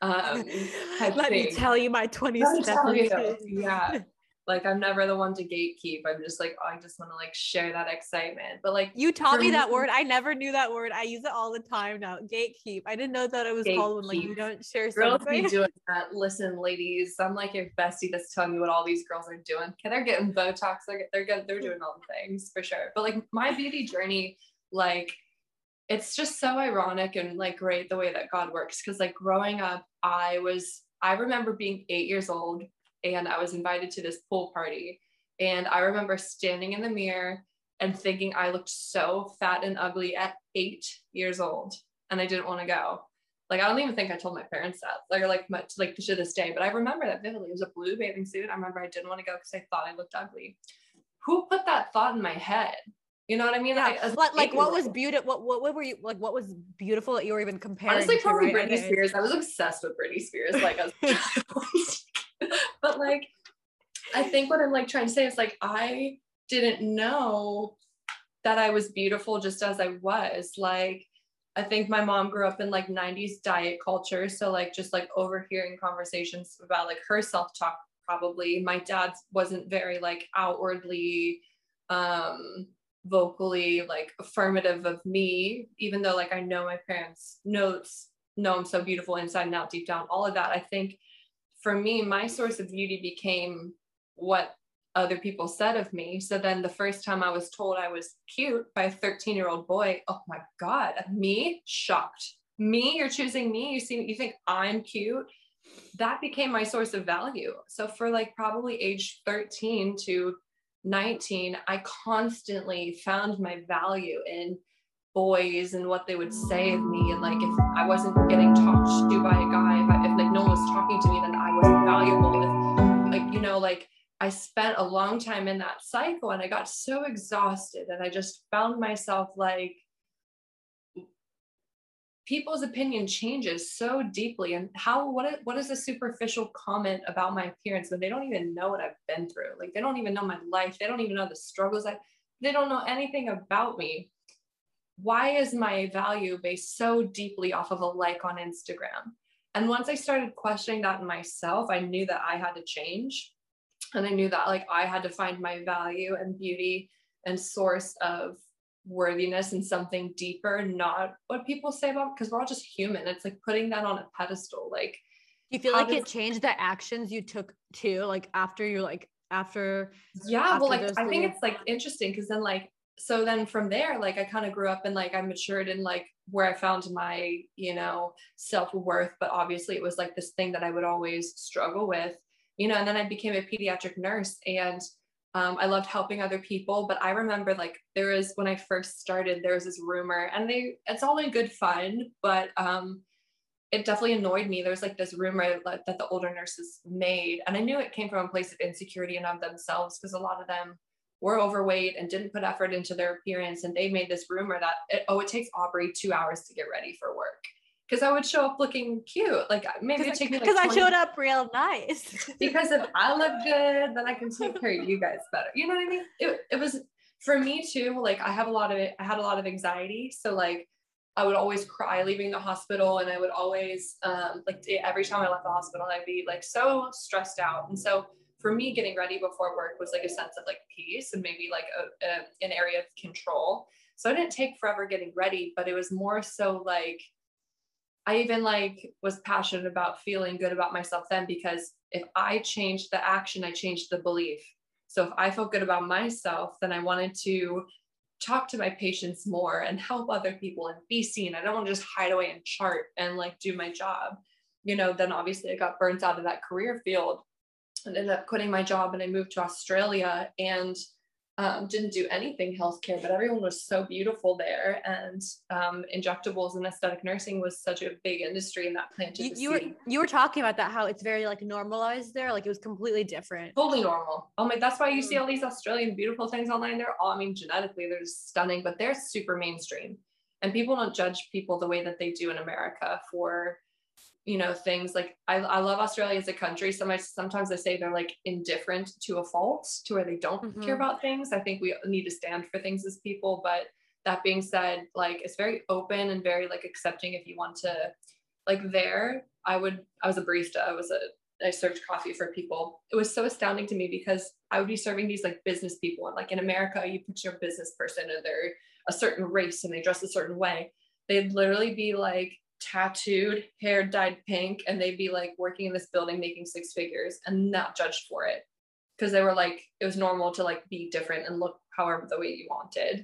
Let me tell you my 20 steps. Yeah. Like I'm never the one to gatekeep. I'm just like, oh, I just want to like share that excitement. But like you taught me that word. I never knew that word. I use it all the time now. Gatekeep. I didn't know that it was called when like you don't share girls something. Be doing that. Listen, ladies, I'm like your bestie that's telling you what all these girls are doing. Okay, they're getting Botox. They're doing all the things for sure. But like my beauty journey, like it's just so ironic and like great the way that God works. Cause like growing up, I remember being 8 years old and I was invited to this pool party. And I remember standing in the mirror and thinking I looked so fat and ugly at 8 years old. And I didn't want to go. Like, I don't even think I told my parents that, like much, like to this day, but I remember that vividly. It was a blue bathing suit. I remember I didn't want to go because I thought I looked ugly. Who put that thought in my head? You know what I mean? Yeah. Like what was beautiful? What were you like? What was beautiful that you were even comparing? Honestly, to, probably right? Britney Spears. I was obsessed with Britney Spears. Like, but like, I think what I'm like trying to say is like, I didn't know that I was beautiful just as I was. Like, I think my mom grew up in like 90s diet culture. So like, just like overhearing conversations about like her self-talk, probably. My dad wasn't very like outwardly, vocally like affirmative of me, even though like I know my parents know I'm so beautiful inside and out, deep down, all of that. I think for me, my source of beauty became what other people said of me. So then the first time I was told I was cute by a 13-year-old boy, oh my God, me? Shocked. Me? You're choosing me? You think I'm cute? That became my source of value. So for like probably age 13 to 19, I constantly found my value in boys and what they would say of me. And like, if I wasn't getting talked to by a guy, if like no one was talking to me, then I wasn't valuable. If like, you know, like I spent a long time in that cycle and I got so exhausted, and I just found myself like, people's opinion changes so deeply. And what is a superficial comment about my appearance when they don't even know what I've been through? Like, they don't even know my life. They don't even know the struggles. They don't know anything about me. Why is my value based so deeply off of a like on Instagram? And once I started questioning that in myself, I knew that I had to change. And I knew that like I had to find my value and beauty and source of worthiness in something deeper, not what people say about, because we're all just human. It's like putting that on a pedestal. Like, Do you feel like it changed the actions you took too? Like after you're like, after well, like I think it's like interesting because then like, so then from there, like I kind of grew up and like I matured in like where I found my, self-worth. But obviously it was like this thing that I would always struggle with, and then I became a pediatric nurse, and I loved helping other people. But I remember like when I first started, there was this rumor, and it's all in good fun, but it definitely annoyed me. There was like this rumor that the older nurses made, and I knew it came from a place of insecurity and of themselves, because a lot of them were overweight and didn't put effort into their appearance. And they made this rumor that it takes Aubrey 2 hours to get ready for work. Because I would show up looking cute. Like maybe it take me like because I showed up real nice. Because if I look good, then I can take care of you guys better. You know what I mean? It was for me too. Like I had a lot of anxiety. So like I would always cry leaving the hospital, and I would always like every time I left the hospital, I'd be like so stressed out. And so for me, getting ready before work was like a sense of like peace and maybe like an area of control. So I didn't take forever getting ready, but it was more so like I even like was passionate about feeling good about myself then, because if I changed the action, I changed the belief. So if I felt good about myself, then I wanted to talk to my patients more and help other people and be seen. I don't want to just hide away and chart and like do my job. Then obviously I got burnt out of that career field and ended up quitting my job, and I moved to Australia and didn't do anything healthcare, but everyone was so beautiful there. And injectables and aesthetic nursing was such a big industry, and that planted the seed. You were talking about that, how it's very like normalized there. Like it was completely different. Totally normal. Oh my, that's why you see all these Australian beautiful things online. They're all, I mean, genetically, they're just stunning, but they're super mainstream. And people don't judge people the way that they do in America for, things like I love Australia as a country. Sometimes I say they're like indifferent to a fault, to where they don't care about things. I think we need to stand for things as people. But that being said, like it's very open and very like accepting if you want to, like there, I was a barista. I served coffee for people. It was so astounding to me because I would be serving these like business people. And like in America, you picture a business person and they're a certain race and they dress a certain way. They'd literally be like tattooed, hair dyed pink, and they'd be like working in this building making six figures and not judged for it, because they were like, it was normal to like be different and look however the way you wanted.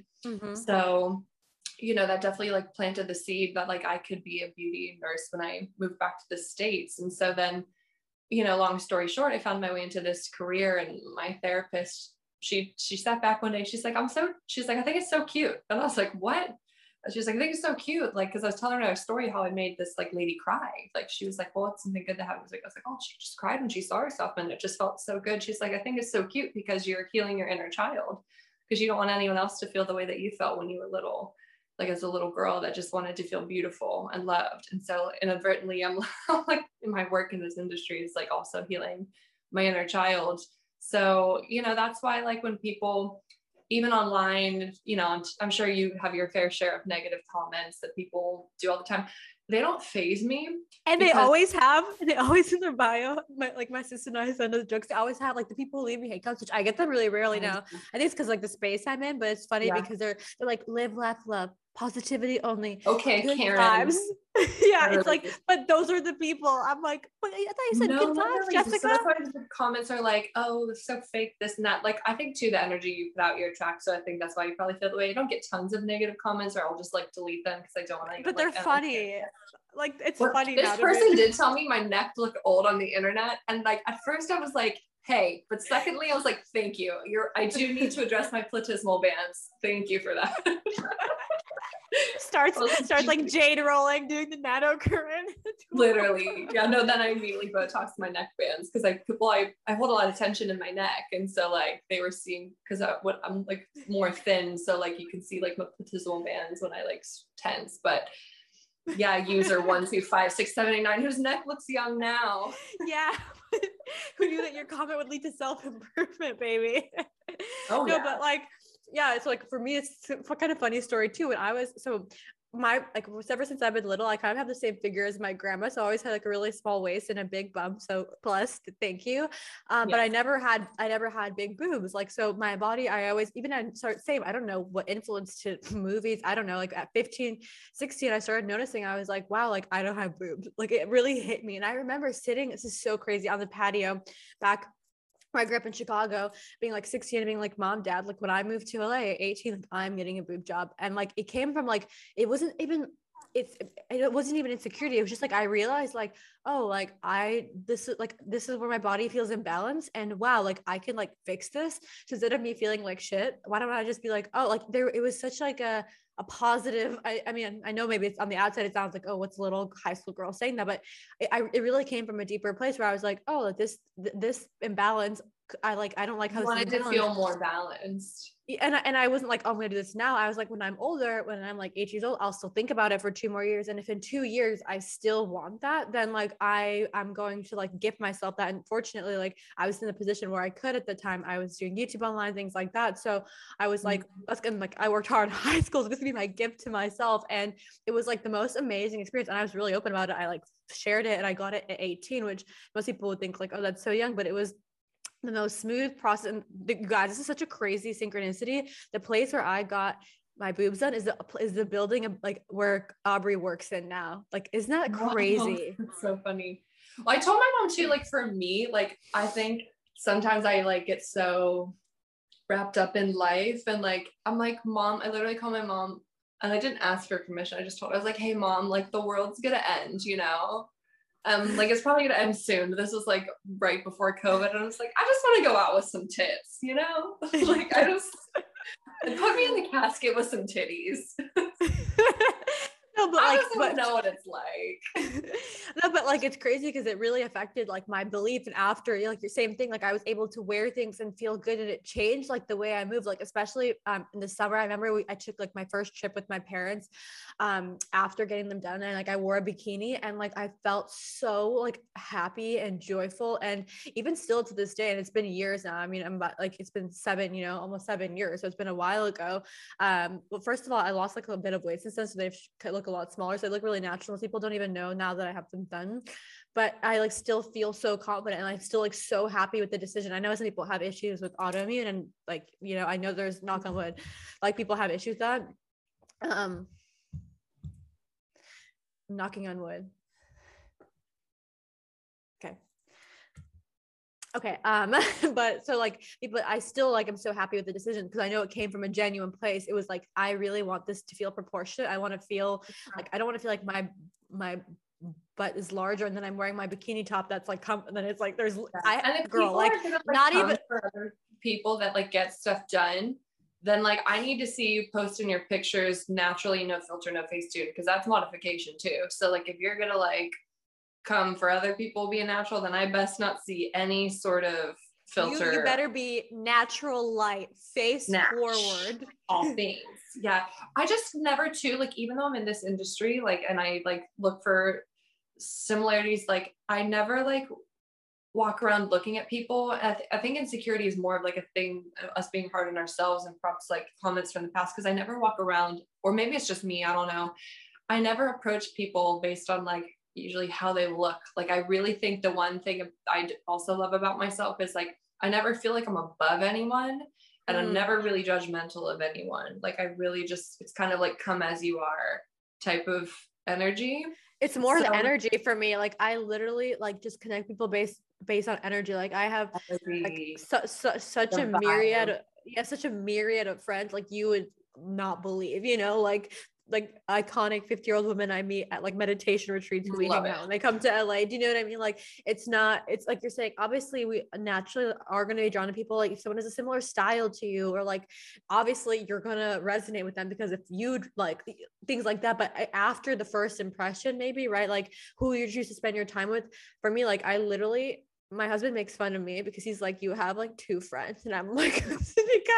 So that definitely like planted the seed that like I could be a beauty nurse when I moved back to the States. And so then, long story short, I found my way into this career, and my therapist, she sat back one day, she's like, I think it's so cute. And I was like, what? She was like, I think it's so cute. Like, cause I was telling her a story, how I made this like lady cry. Like, she was like, well, it's something good to have. I was like, oh, she just cried when she saw herself, and it just felt so good. She's like, I think it's so cute because you're healing your inner child, because you don't want anyone else to feel the way that you felt when you were little, like as a little girl that just wanted to feel beautiful and loved. And so inadvertently, I'm like, in my work in this industry is like also healing my inner child. So, that's why like when people, even online, I'm sure you have your fair share of negative comments that people do all the time. They don't faze me. And they always in their bio, my sister and I send us jokes. They always have like the people who leave me hate comments, which I get them really rarely now. I think it's because like the space I'm in, but it's funny because they're like live, laugh, love, positivity only. Okay, good Karen. Vibes. Yeah, it's like, but those are the people. I'm like, but I thought you said good vibes, Jessica. Sometimes the comments are like, oh, it's so fake, this and that. Like, I think too, the energy you put out, you attract. So I think that's why you probably feel the way. You don't get tons of negative comments, or I'll just like delete them because I don't want to. But they're funny. Like it's funny. This person did tell me my neck looked old on the internet, and like at first I was like, hey, but secondly, I was like, thank you. I do need to address my platysmal bands. Thank you for that. starts like Jade rolling, doing the nanocurrent. Literally. Yeah, no, then I immediately Botox my neck bands because I hold a lot of tension in my neck. And so like they were seeing, because I'm like more thin. So like you can see like my platysmal bands when I like tense. But yeah, user 1256789, whose neck looks young now. Yeah. Who knew that your comment would lead to self-improvement, baby? Oh, no, yeah. but like, yeah, it's like for me, it's a kind of funny story too. When I was my like ever since I've been little, I kind of have the same figure as my grandma. So I always had like a really small waist and a big bump. So plus, thank you. But I never had big boobs. Like, so my body, I always, even at same, I don't know what influenced to movies. I don't know, like at 15, 16, I started noticing, I was like, wow, like I don't have boobs. Like it really hit me. And I remember sitting, this is so crazy, on the patio back where I grew up in Chicago, being like 16 and being like, mom, dad, like when I moved to LA at 18, like, I'm getting a boob job. And like, it came from like, it wasn't even insecurity. It was just like, I realized like, oh, like this is where my body feels imbalanced. And wow, like I can like fix this. So instead of me feeling like shit, why don't I just be like, oh, like it was such like a positive. I mean, I know maybe it's on the outside, it sounds like, oh, what's a little high school girl saying that, but it really came from a deeper place where I was like, oh, this imbalance, I don't like how I wanted to feel more balanced. And I wasn't like, oh, I'm gonna do this now. I was like, when I'm older, when I'm like 8 years old, I'll still think about it for 2 more years. And if in 2 years I still want that, then like I'm going to like gift myself that. And fortunately, like I was in a position where I could at the time. I was doing YouTube online, things like that. So I was like, that's gonna, like, I worked hard in high school. It's gonna be my gift to myself. And it was like the most amazing experience. And I was really open about it. I like shared it and I got it at 18, which most people would think like, oh, that's so young, but it was the most smooth process. And guys, this is such a crazy synchronicity. The place where I got my boobs done is the building of like where Aubrey works in now. Like, isn't that crazy? Wow, that's so funny. Well, I told my mom too, like for me, like I think sometimes I like get so wrapped up in life and like I'm like, mom, I literally call my mom and I didn't ask for permission. I just told her, I was like, hey mom, like the world's gonna end, you know? Like it's probably gonna end soon. This was like right before COVID, and I was like, I just want to go out with some tits, you know? Like I just put me in the casket with some titties. No, but I like, just don't know what it's like. No, but like, it's crazy because it really affected like my belief. And after, like your same thing, like I was able to wear things and feel good, and it changed like the way I moved. Like especially in the summer, I remember I took like my first trip with my parents after getting them done, and like I wore a bikini, and like I felt so like happy and joyful. And even still to this day, and it's been years now. I mean, I'm about like, it's been almost 7 years, so it's been a while ago. Well, first of all, I lost like a bit of weight since then, so they've look a lot smaller, so they look really natural. People don't even know now that I have them done, but I like still feel so confident, and I'm still like so happy with the decision. I know some people have issues with autoimmune, and like, you know, I know there's, knock on wood, like people have issues with that. Knocking on wood. Okay. But so like, but I still like, I'm so happy with the decision because I know it came from a genuine place. It was like, I really want this to feel proportionate. I want to feel like, I don't want to feel like my butt is larger and then I'm wearing my bikini top that's like, and then it's like, there's, girl, like not even for other people that like get stuff done, then like I need to see you posting your pictures naturally, no filter, no face tune, because that's modification too. So like, if you're gonna like come for other people being natural, then I best not see any sort of filter. You better be natural light, face forward. All things. Yeah. I just never too, like, even though I'm in this industry, like, and I like look for similarities, like I never like walk around looking at people. I think insecurity is more of like a thing, us being hard on ourselves, and perhaps like comments from the past, because I never walk around, or maybe it's just me, I don't know. I never approach people based on like usually how they look. Like I really think the one thing I also love about myself is like I never feel like I'm above anyone, and I'm never really judgmental of anyone. Like I really just, it's kind of like come as you are type of energy. It's more the energy for me. Like I literally like just connect people based on energy. Like I have like such a myriad of friends like you would not believe, you know, like like iconic 50-year-old women I meet at like meditation retreats when we hang out when they come to LA. Do you know what I mean? Like it's like you're saying, obviously we naturally are going to be drawn to people. Like if someone has a similar style to you, or like obviously you're going to resonate with them because if you like things like that. But after the first impression, maybe, right? Like who you choose to spend your time with. For me, like I literally, my husband makes fun of me because he's like, you have like 2 friends. And I'm like, because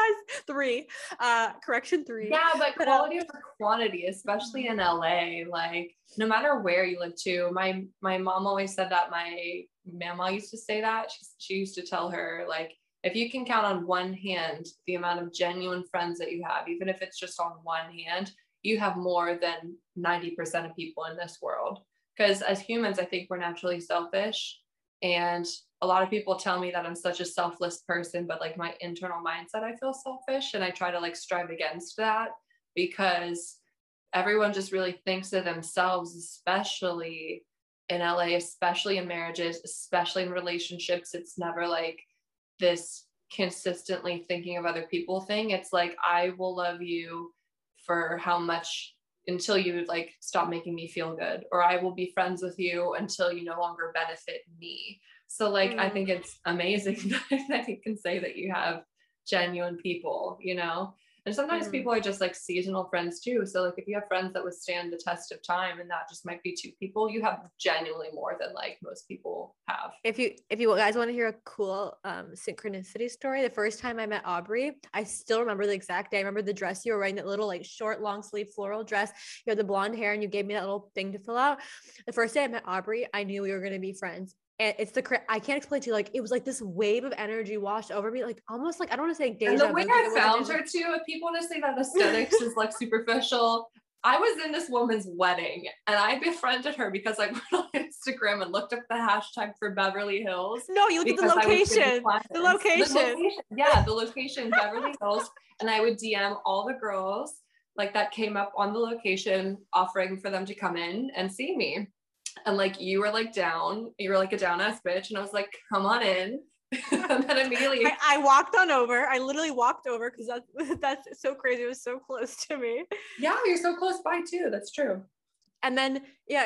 3, correction 3. Yeah, but quality over quantity, especially in LA, like no matter where you live too. My mom always said that. My mama used to say that. She used to tell her, like, if you can count on one hand the amount of genuine friends that you have, even if it's just on one hand, you have more than 90% of people in this world. Because as humans, I think we're naturally selfish. And a lot of people tell me that I'm such a selfless person, but like my internal mindset, I feel selfish. And I try to like strive against that because everyone just really thinks of themselves, especially in LA, especially in marriages, especially in relationships. It's never like this consistently thinking of other people thing. It's like, I will love you for how much until you like stop making me feel good, or I will be friends with you until you no longer benefit me. So like I think it's amazing that you can say that you have genuine people, you know. And sometimes people are just like seasonal friends too. So like if you have friends that withstand the test of time and that just might be 2 people, you have genuinely more than like most people have. If you guys want to hear a cool synchronicity story, the first time I met Aubrey, I still remember the exact day. I remember the dress you were wearing, that little like short long sleeve floral dress. You had the blonde hair and you gave me that little thing to fill out. The first day I met Aubrey, I knew we were going to be friends. And it's I can't explain to you, like it was like this wave of energy washed over me, like almost like, I don't want to say deja vu. And the way I found her too, if people want to say that aesthetics is like superficial, I was in this woman's wedding and I befriended her because I went on Instagram and looked up the hashtag for Beverly Hills. No, you looked at the location. The location. Yeah, the location, Beverly Hills. And I would DM all the girls like that came up on the location, offering for them to come in and see me. And like you were like down, you were like a down ass bitch. And I was like, come on in. And then immediately I walked on over. I literally walked over because that's so crazy. It was so close to me. Yeah, you're so close by too. That's true. And then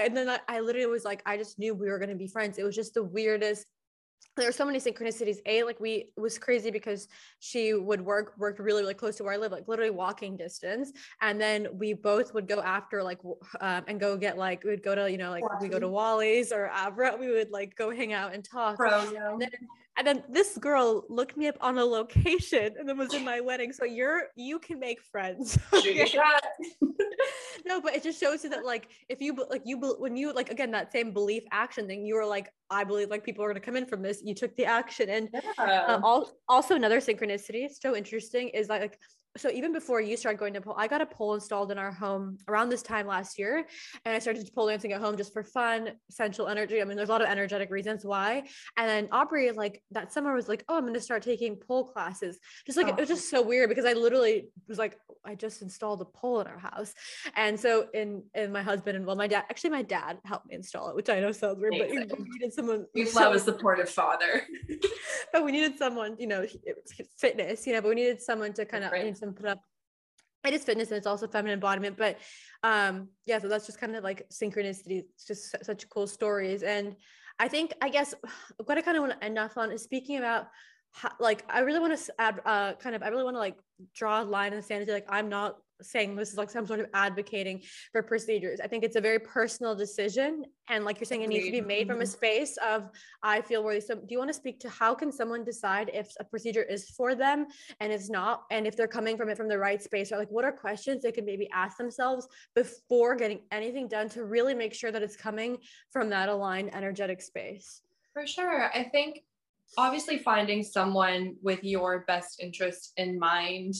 I literally was like, I just knew we were going to be friends. It was just the weirdest. There were so many synchronicities. It was crazy because she would work really, really close to where I live, like literally walking distance. And then we both would go after and go get like, we'd go to, you know, like we go to Wally's or Abra, we would like go hang out and talk. And then this girl looked me up on a location and then was in my wedding. So you can make friends. No, but it just shows you that like, if you like when you like, again, that same belief action thing, you were like, I believe like people are going to come in from this. You took the action. And also another synchronicity, so interesting, is like, so even before you started going to pole, I got a pole installed in our home around this time last year. And I started pole dancing at home just for fun, essential energy. I mean, there's a lot of energetic reasons why. And then Aubrey, like that summer, was like, oh, I'm going to start taking pole classes. Just like, it was just so weird because I literally was like, I just installed a pole in our house. And so and my husband and my dad helped me install it, which I know sounds weird, but we needed someone. We love a supportive father. But we needed someone, you know, fitness, you know, but we needed someone to kind of put up. It is fitness and it's also feminine embodiment, but yeah, so that's just kind of like synchronicity. It's just such cool stories. And I guess what I kind of want to end off on is speaking about how, like, I really want to add I really want to like draw a line in the sand. Like, I'm not saying this is like some sort of advocating for procedures. I think it's a very personal decision. And like you're saying, it needs to be made from a space of, I feel worthy. So do you want to speak to how can someone decide if a procedure is for them and it's not, and if they're coming from it from the right space, or like what are questions they could maybe ask themselves before getting anything done to really make sure that it's coming from that aligned energetic space? For sure. I think obviously finding someone with your best interest in mind.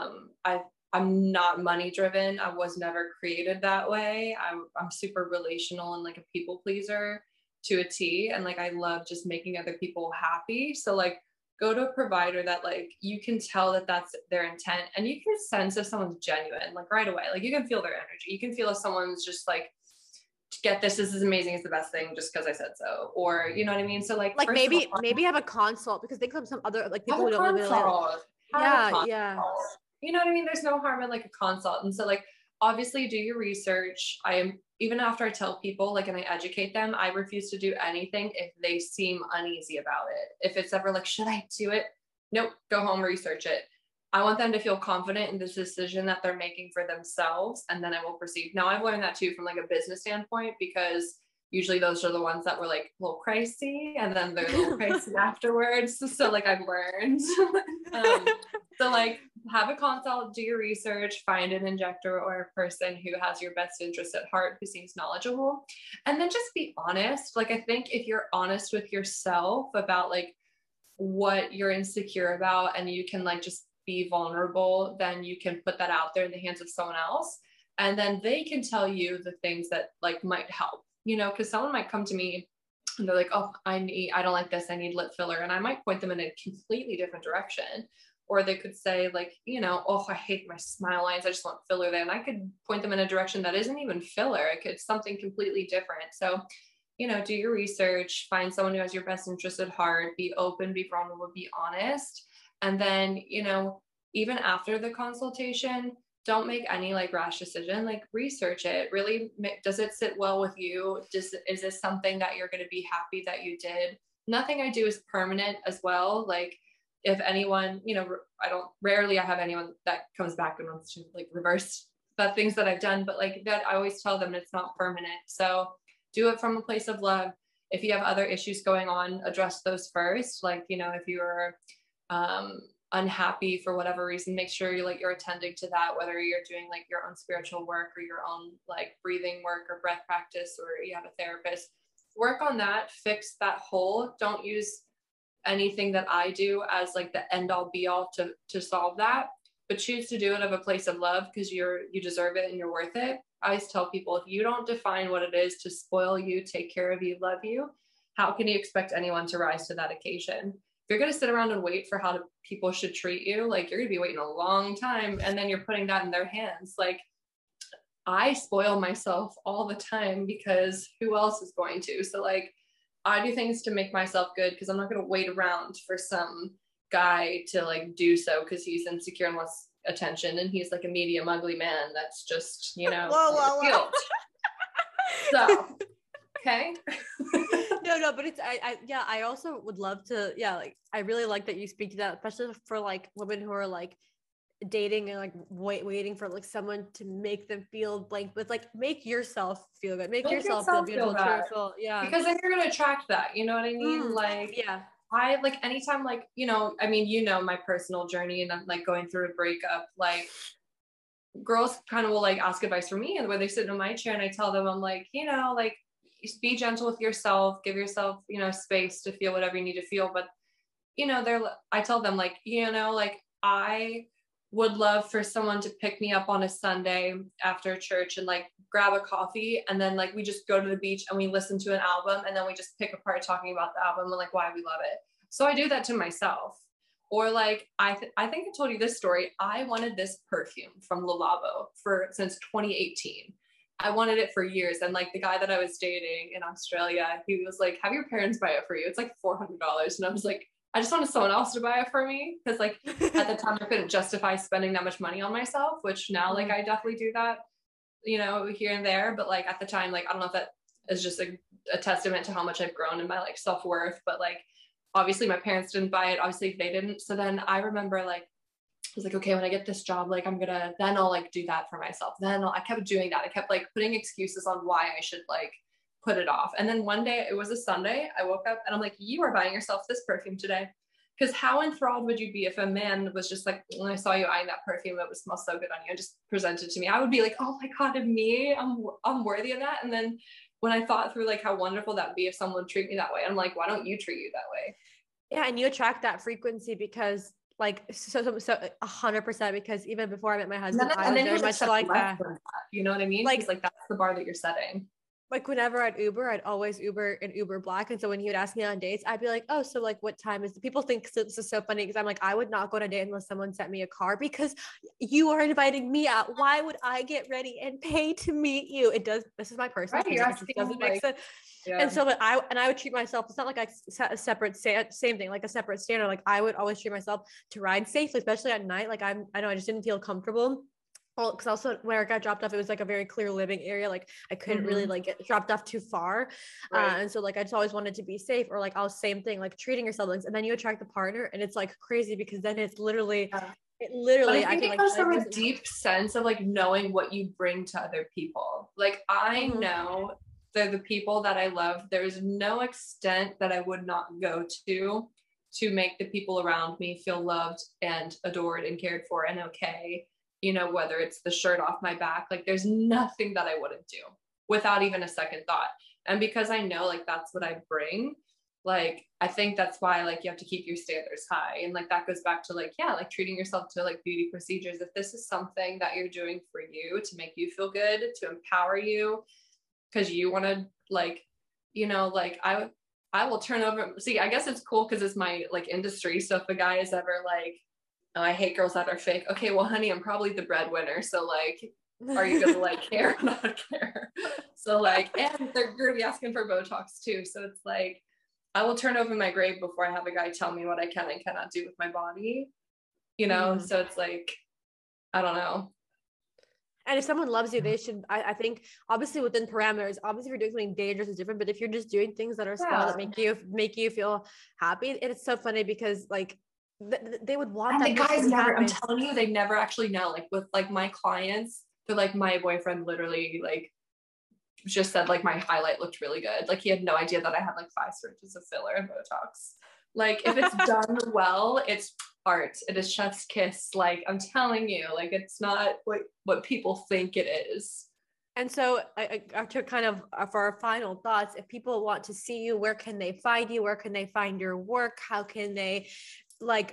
I'm not money driven. I was never created that way. I'm super relational and like a people pleaser to a T. And like, I love just making other people happy. So like, go to a provider that like, you can tell that that's their intent, and you can sense if someone's genuine, like right away. Like you can feel their energy. You can feel if someone's just like, get this is amazing, it's the best thing just because I said so, or you know what I mean. So like maybe have a consult, because they come some other like people who don't live in LA. Yeah. You know what I mean? There's no harm in like a consult. And so like obviously do your research. Even after I tell people, like, and I educate them, I refuse to do anything if they seem uneasy about it. If it's ever like, should I do it? Nope, go home, research it. I want them to feel confident in this decision that they're making for themselves, and then I will proceed. Now, I've learned that too from like a business standpoint, because usually those are the ones that were like a little pricey, and then they're a little pricey afterwards. So like I've learned. So like have a consult, do your research, find an injector or a person who has your best interest at heart, who seems knowledgeable, and then just be honest. Like, I think if you're honest with yourself about like what you're insecure about, and you can like just be vulnerable, then you can put that out there in the hands of someone else, and then they can tell you the things that like might help, because someone might come to me and they're like, oh, I don't like this, I need lip filler, and I might point them in a completely different direction. Or they could say like, oh, I hate my smile lines, I just want filler there, and I could point them in a direction that isn't even filler. It's something completely different. So do your research, find someone who has your best interest at heart, be open, be vulnerable, be honest. And then, even after the consultation, don't make any like rash decision, like research it. Really, does it sit well with you? Is this something that you're going to be happy that you did? Nothing I do is permanent as well. Like if anyone, rarely I have anyone that comes back and wants to like reverse the things that I've done, but like that, I always tell them it's not permanent. So do it from a place of love. If you have other issues going on, address those first. Like, if you're unhappy for whatever reason, make sure you're attending to that, whether you're doing like your own spiritual work or your own like breathing work or breath practice, or you have a therapist. Work on that, fix that hole. Don't use anything that I do as like the end all be all to solve that, but choose to do it of a place of love, because you deserve it and you're worth it. I always tell people, if you don't define what it is to spoil you, take care of you, love you, how can you expect anyone to rise to that occasion? If you're going to sit around and wait for how people should treat you, like you're going to be waiting a long time, and then you're putting that in their hands. Like, I spoil myself all the time, because who else is going to? So like, I do things to make myself good, because I'm not going to wait around for some guy to like do so because he's insecure and wants attention, and he's like a medium ugly man that's just whoa. So okay. No, but it's I also would love to, like I really like that you speak to that, especially for like women who are like dating and like waiting for like someone to make them feel blank, but like make yourself feel good, make yourself feel beautiful, cheerful. Yeah, because then you're gonna attract that, you know what I mean? Like, yeah, I like anytime, like, I mean, my personal journey, and I'm like going through a breakup, like girls kind of will like ask advice from me, and where they sit in my chair, and I tell them, I'm like, like, be gentle with yourself, give yourself, space to feel whatever you need to feel. But, I tell them like, like, I would love for someone to pick me up on a Sunday after church and like grab a coffee, and then like we just go to the beach and we listen to an album, and then we just pick apart talking about the album and like why we love it. So I do that to myself. Or like, I think I told you this story. I wanted this perfume from Le Labo since 2018. I wanted it for years. And like the guy that I was dating in Australia, he was like, have your parents buy it for you. It's like $400. And I was like, I just wanted someone else to buy it for me. Cause like at the time I couldn't justify spending that much money on myself, which now like I definitely do that, here and there. But like at the time, like, I don't know if that is just a testament to how much I've grown in my like self-worth, but like, obviously my parents didn't buy it. Obviously they didn't. So then I remember like, I was like, okay, when I get this job, like then I'll like do that for myself. I kept doing that. I kept like putting excuses on why I should like put it off. And then one day, it was a Sunday, I woke up and I'm like, you are buying yourself this perfume today. Because how enthralled would you be if a man was just like, when I saw you eyeing that perfume, it would smell so good on you, and just present it to me? I would be like, oh my God, me, I'm worthy of that. And then when I thought through like how wonderful that would be if someone would treat me that way, I'm like, why don't you treat you that way? Yeah, and you attract that frequency because like so 100%, because even before I met my husband, I was very much like that. You know what I mean? Like that's the bar that you're setting. Like whenever I'd Uber, I'd always Uber in Uber Black. And so when he would ask me on dates, I'd be like, oh, so like what time is it? People think this is so funny because I'm like, I would not go on a date unless someone sent me a car, because you are inviting me out. Why would I get ready and pay to meet you? This is my personal opinion. It doesn't make sense. Yeah. And so, but I would treat myself, it's not like I set a separate, same thing, like a separate standard. Like I would always treat myself to ride safely, especially at night. Like I know I just didn't feel comfortable well, because also where I got dropped off, it was like a very clear living area. Like I couldn't really like get dropped off too far. Right. And so like I just always wanted to be safe, or like I was same thing, like treating your siblings, and then you attract the partner and it's like crazy because then it's literally, Yeah. it But I literally, I think can it like comes tell from you a deep sense of like knowing what you bring to other people. Like I Mhm. know they're the people that I love. There's no extent that I would not go to make the people around me feel loved and adored and cared for and okay. You know, whether it's the shirt off my back, like there's nothing that I wouldn't do without even a second thought. And because I know like that's what I bring, like I think that's why like you have to keep your standards high. And like that goes back to like, yeah, like treating yourself to like beauty procedures. If this is something that you're doing for you to make you feel good, to empower you, because you want to like, you know, like I will turn over. See, I guess it's cool because it's my like industry. So if a guy is ever like, oh, I hate girls that are fake. Okay, well, honey, I'm probably the breadwinner. So like, are you gonna like care or not care? So like, and they're gonna be asking for Botox too. So it's like, I will turn over my grave before I have a guy tell me what I can and cannot do with my body. You know, Mhm. so it's like, I don't know. And if someone loves you, they should, I think, obviously within parameters. Obviously, if you're doing something dangerous, is different. But if you're just doing things that are small that Yeah. make you feel happy, it's so funny because like they would want And the that person to guys be never, I'm happy. telling you, they never actually know. Like with like my clients, they're like, my boyfriend literally like just said like my highlight looked really good. Like he had no idea that I had like 5 syringes of filler and Botox. Like if it's done well, it's art. It is chef's kiss. Like I'm telling you, like it's not what people think it is. And so I took kind of for our final thoughts, if people want to see you, where can they find you? Where can they find your work? How can they like,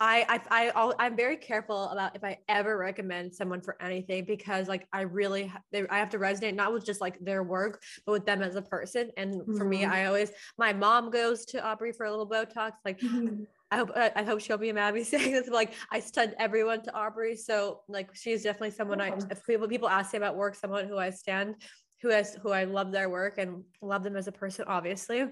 I'm very careful about if I ever recommend someone for anything because like I really I have to resonate not with just like their work but with them as a person. And for me, Mm-hmm. I always, my mom goes to Aubrey for a little Botox. Like Mm-hmm. I hope she'll be mad at me saying this, but like I send everyone to Aubrey. So like she's definitely someone if people ask me about work, someone who I stand, who I love their work and love them as a person, obviously.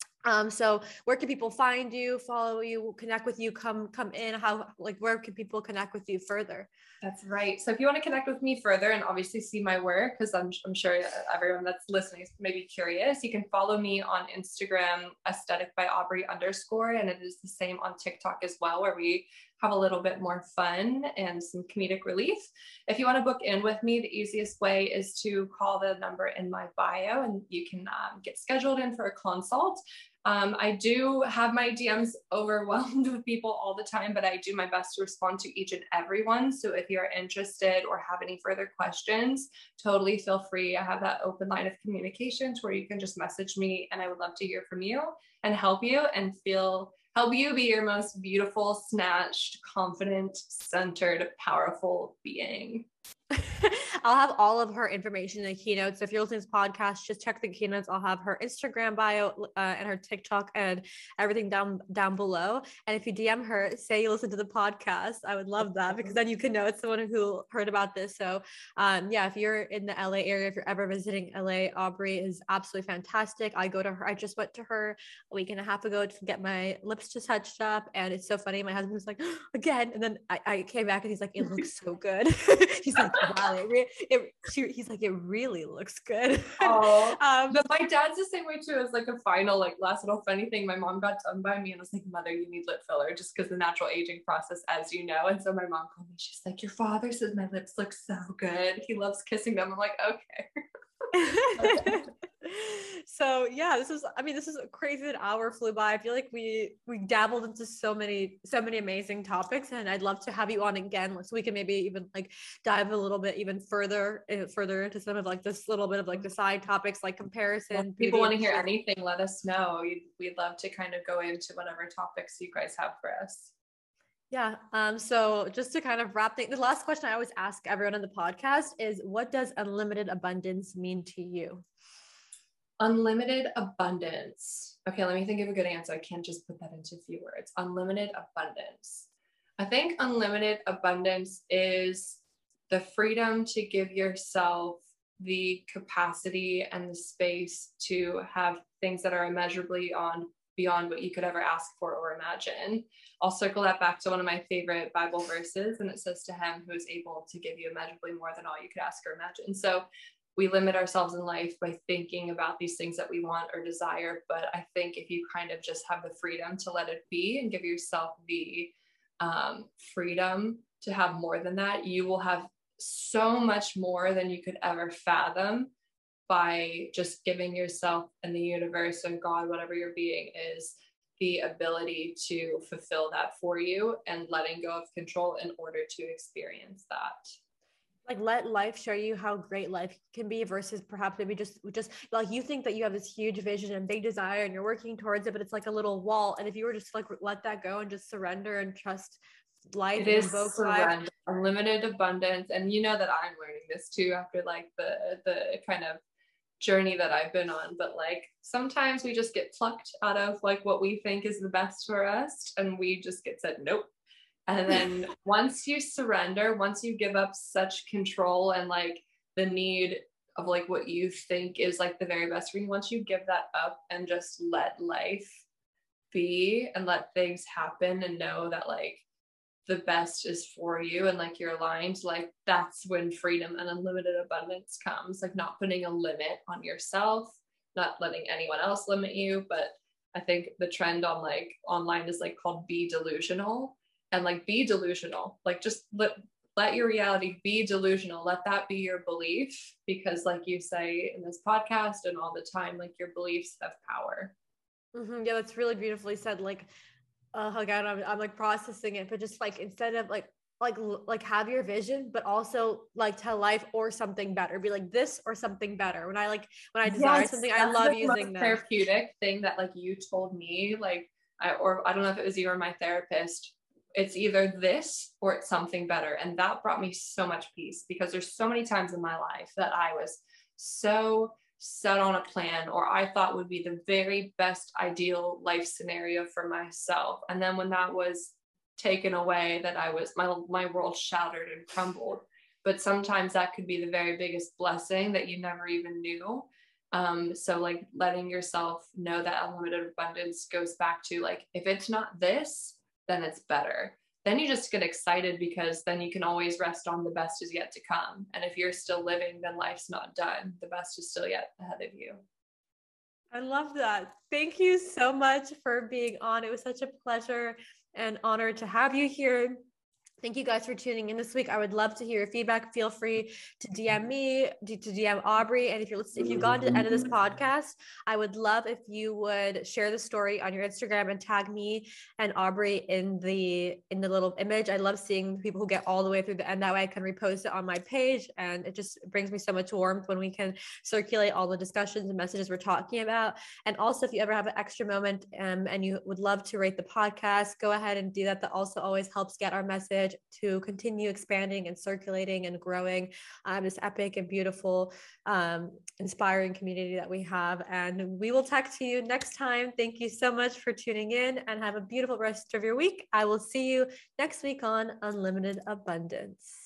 So where can people find you, follow you, connect with you, come in? How like where can people connect with you further? That's right. So if you want to connect with me further and obviously see my work, because I'm sure everyone that's listening is maybe curious, you can follow me on Instagram, aesthetic by Aubrey _, and it is the same on TikTok as well, where we have a little bit more fun and some comedic relief. If you want to book in with me, the easiest way is to call the number in my bio and you can get scheduled in for a consult. I do have my DMs overwhelmed with people all the time, but I do my best to respond to each and every one. So if you're interested or have any further questions, totally feel free. I have that open line of communications where you can just message me and I would love to hear from you and help you and help you be your most beautiful, snatched, confident, centered, powerful being. I'll have all of her information in the keynotes. So if you're listening to this podcast, just check the keynotes. I'll have her Instagram bio and her TikTok and everything down below. And if you DM her, say you listen to the podcast, I would love that because then you can know it's someone who heard about this. So yeah, if you're in the LA area, if you're ever visiting LA, Aubrey is absolutely fantastic. I go to her. I just went to her a week and a half ago to get my lips just touched up, and it's so funny. My husband was like, again, and then I came back and he's like, it looks so good. He's like, wow, he's like, it really looks good. Oh, but my dad's the same way too. As like a final, like last little funny thing, my mom got done by me and I was like, Mother, you need lip filler just because the natural aging process, as you know. And so my mom called me. She's like, your father says my lips look so good. He loves kissing them. I'm like, okay. Okay. So yeah, this is crazy. An hour flew by. I feel like we dabbled into so many amazing topics, and I'd love to have you on again so we can maybe even like dive a little bit even further into some of like this little bit of like the side topics like comparison. If people want to hear beauty. anything, let us know. We'd love to kind of go into whatever topics you guys have for us. Yeah. So just to kind of wrap things, the last question I always ask everyone on the podcast is, what does unlimited abundance mean to you? Unlimited abundance. Okay, let me think of a good answer. I can't just put that into a few words. Unlimited abundance. I think unlimited abundance is the freedom to give yourself the capacity and the space to have things that are immeasurably beyond what you could ever ask for or imagine. I'll circle that back to one of my favorite Bible verses, and it says, to him who is able to give you immeasurably more than all you could ask or imagine. So we limit ourselves in life by thinking about these things that we want or desire. But I think if you kind of just have the freedom to let it be and give yourself the freedom to have more than that, you will have so much more than you could ever fathom by just giving yourself and the universe and God, whatever your being is, the ability to fulfill that for you and letting go of control in order to experience that. Like, let life show you how great life can be versus perhaps maybe just like, you think that you have this huge vision and big desire and you're working towards it, but it's like a little wall. And if you were just like, let that go and just surrender and trust life, it is surrender, unlimited abundance. And you know that I'm learning this too after like the kind of journey that I've been on, but like sometimes we just get plucked out of like what we think is the best for us, and we just get said nope. And then once you surrender, once you give up such control and like the need of like what you think is like the very best for you, once you give that up and just let life be and let things happen and know that like the best is for you and like you're aligned, like that's when freedom and unlimited abundance comes. Like not putting a limit on yourself, not letting anyone else limit you. But I think the trend on like online is like called be delusional. And like be delusional, like just let your reality be delusional. Let that be your belief, because like you say in this podcast and all the time, like your beliefs have power. Mm-hmm. Yeah, that's really beautifully said. Like, again, I'm like processing it, but just like instead of like have your vision, but also like tell life or something better, be like this or something better. When I desire something, I love using that therapeutic thing that like you told me, like I don't know if it was you or my therapist. It's either this or it's something better. And that brought me so much peace, because there's so many times in my life that I was so set on a plan or I thought would be the very best ideal life scenario for myself. And then when that was taken away, that I was, my world shattered and crumbled. But sometimes that could be the very biggest blessing that you never even knew. So like letting yourself know that unlimited abundance goes back to like, if it's not this, then it's better. Then you just get excited, because then you can always rest on the best is yet to come. And if you're still living, then life's not done. The best is still yet ahead of you. I love that. Thank you so much for being on. It was such a pleasure and honor to have you here. Thank you guys for tuning in this week. I would love to hear your feedback. Feel free to DM me, to DM Aubrey. And if you've gone to the end of this podcast, I would love if you would share the story on your Instagram and tag me and Aubrey in the little image. I love seeing people who get all the way through the end. That way I can repost it on my page. And it just brings me so much warmth when we can circulate all the discussions and messages we're talking about. And also, if you ever have an extra moment and you would love to rate the podcast, go ahead and do that. That also always helps get our message to continue expanding and circulating and growing this epic and beautiful, inspiring community that we have. And we will talk to you next time. Thank you so much for tuning in, and have a beautiful rest of your week. I will see you next week on Unlimited Abundance.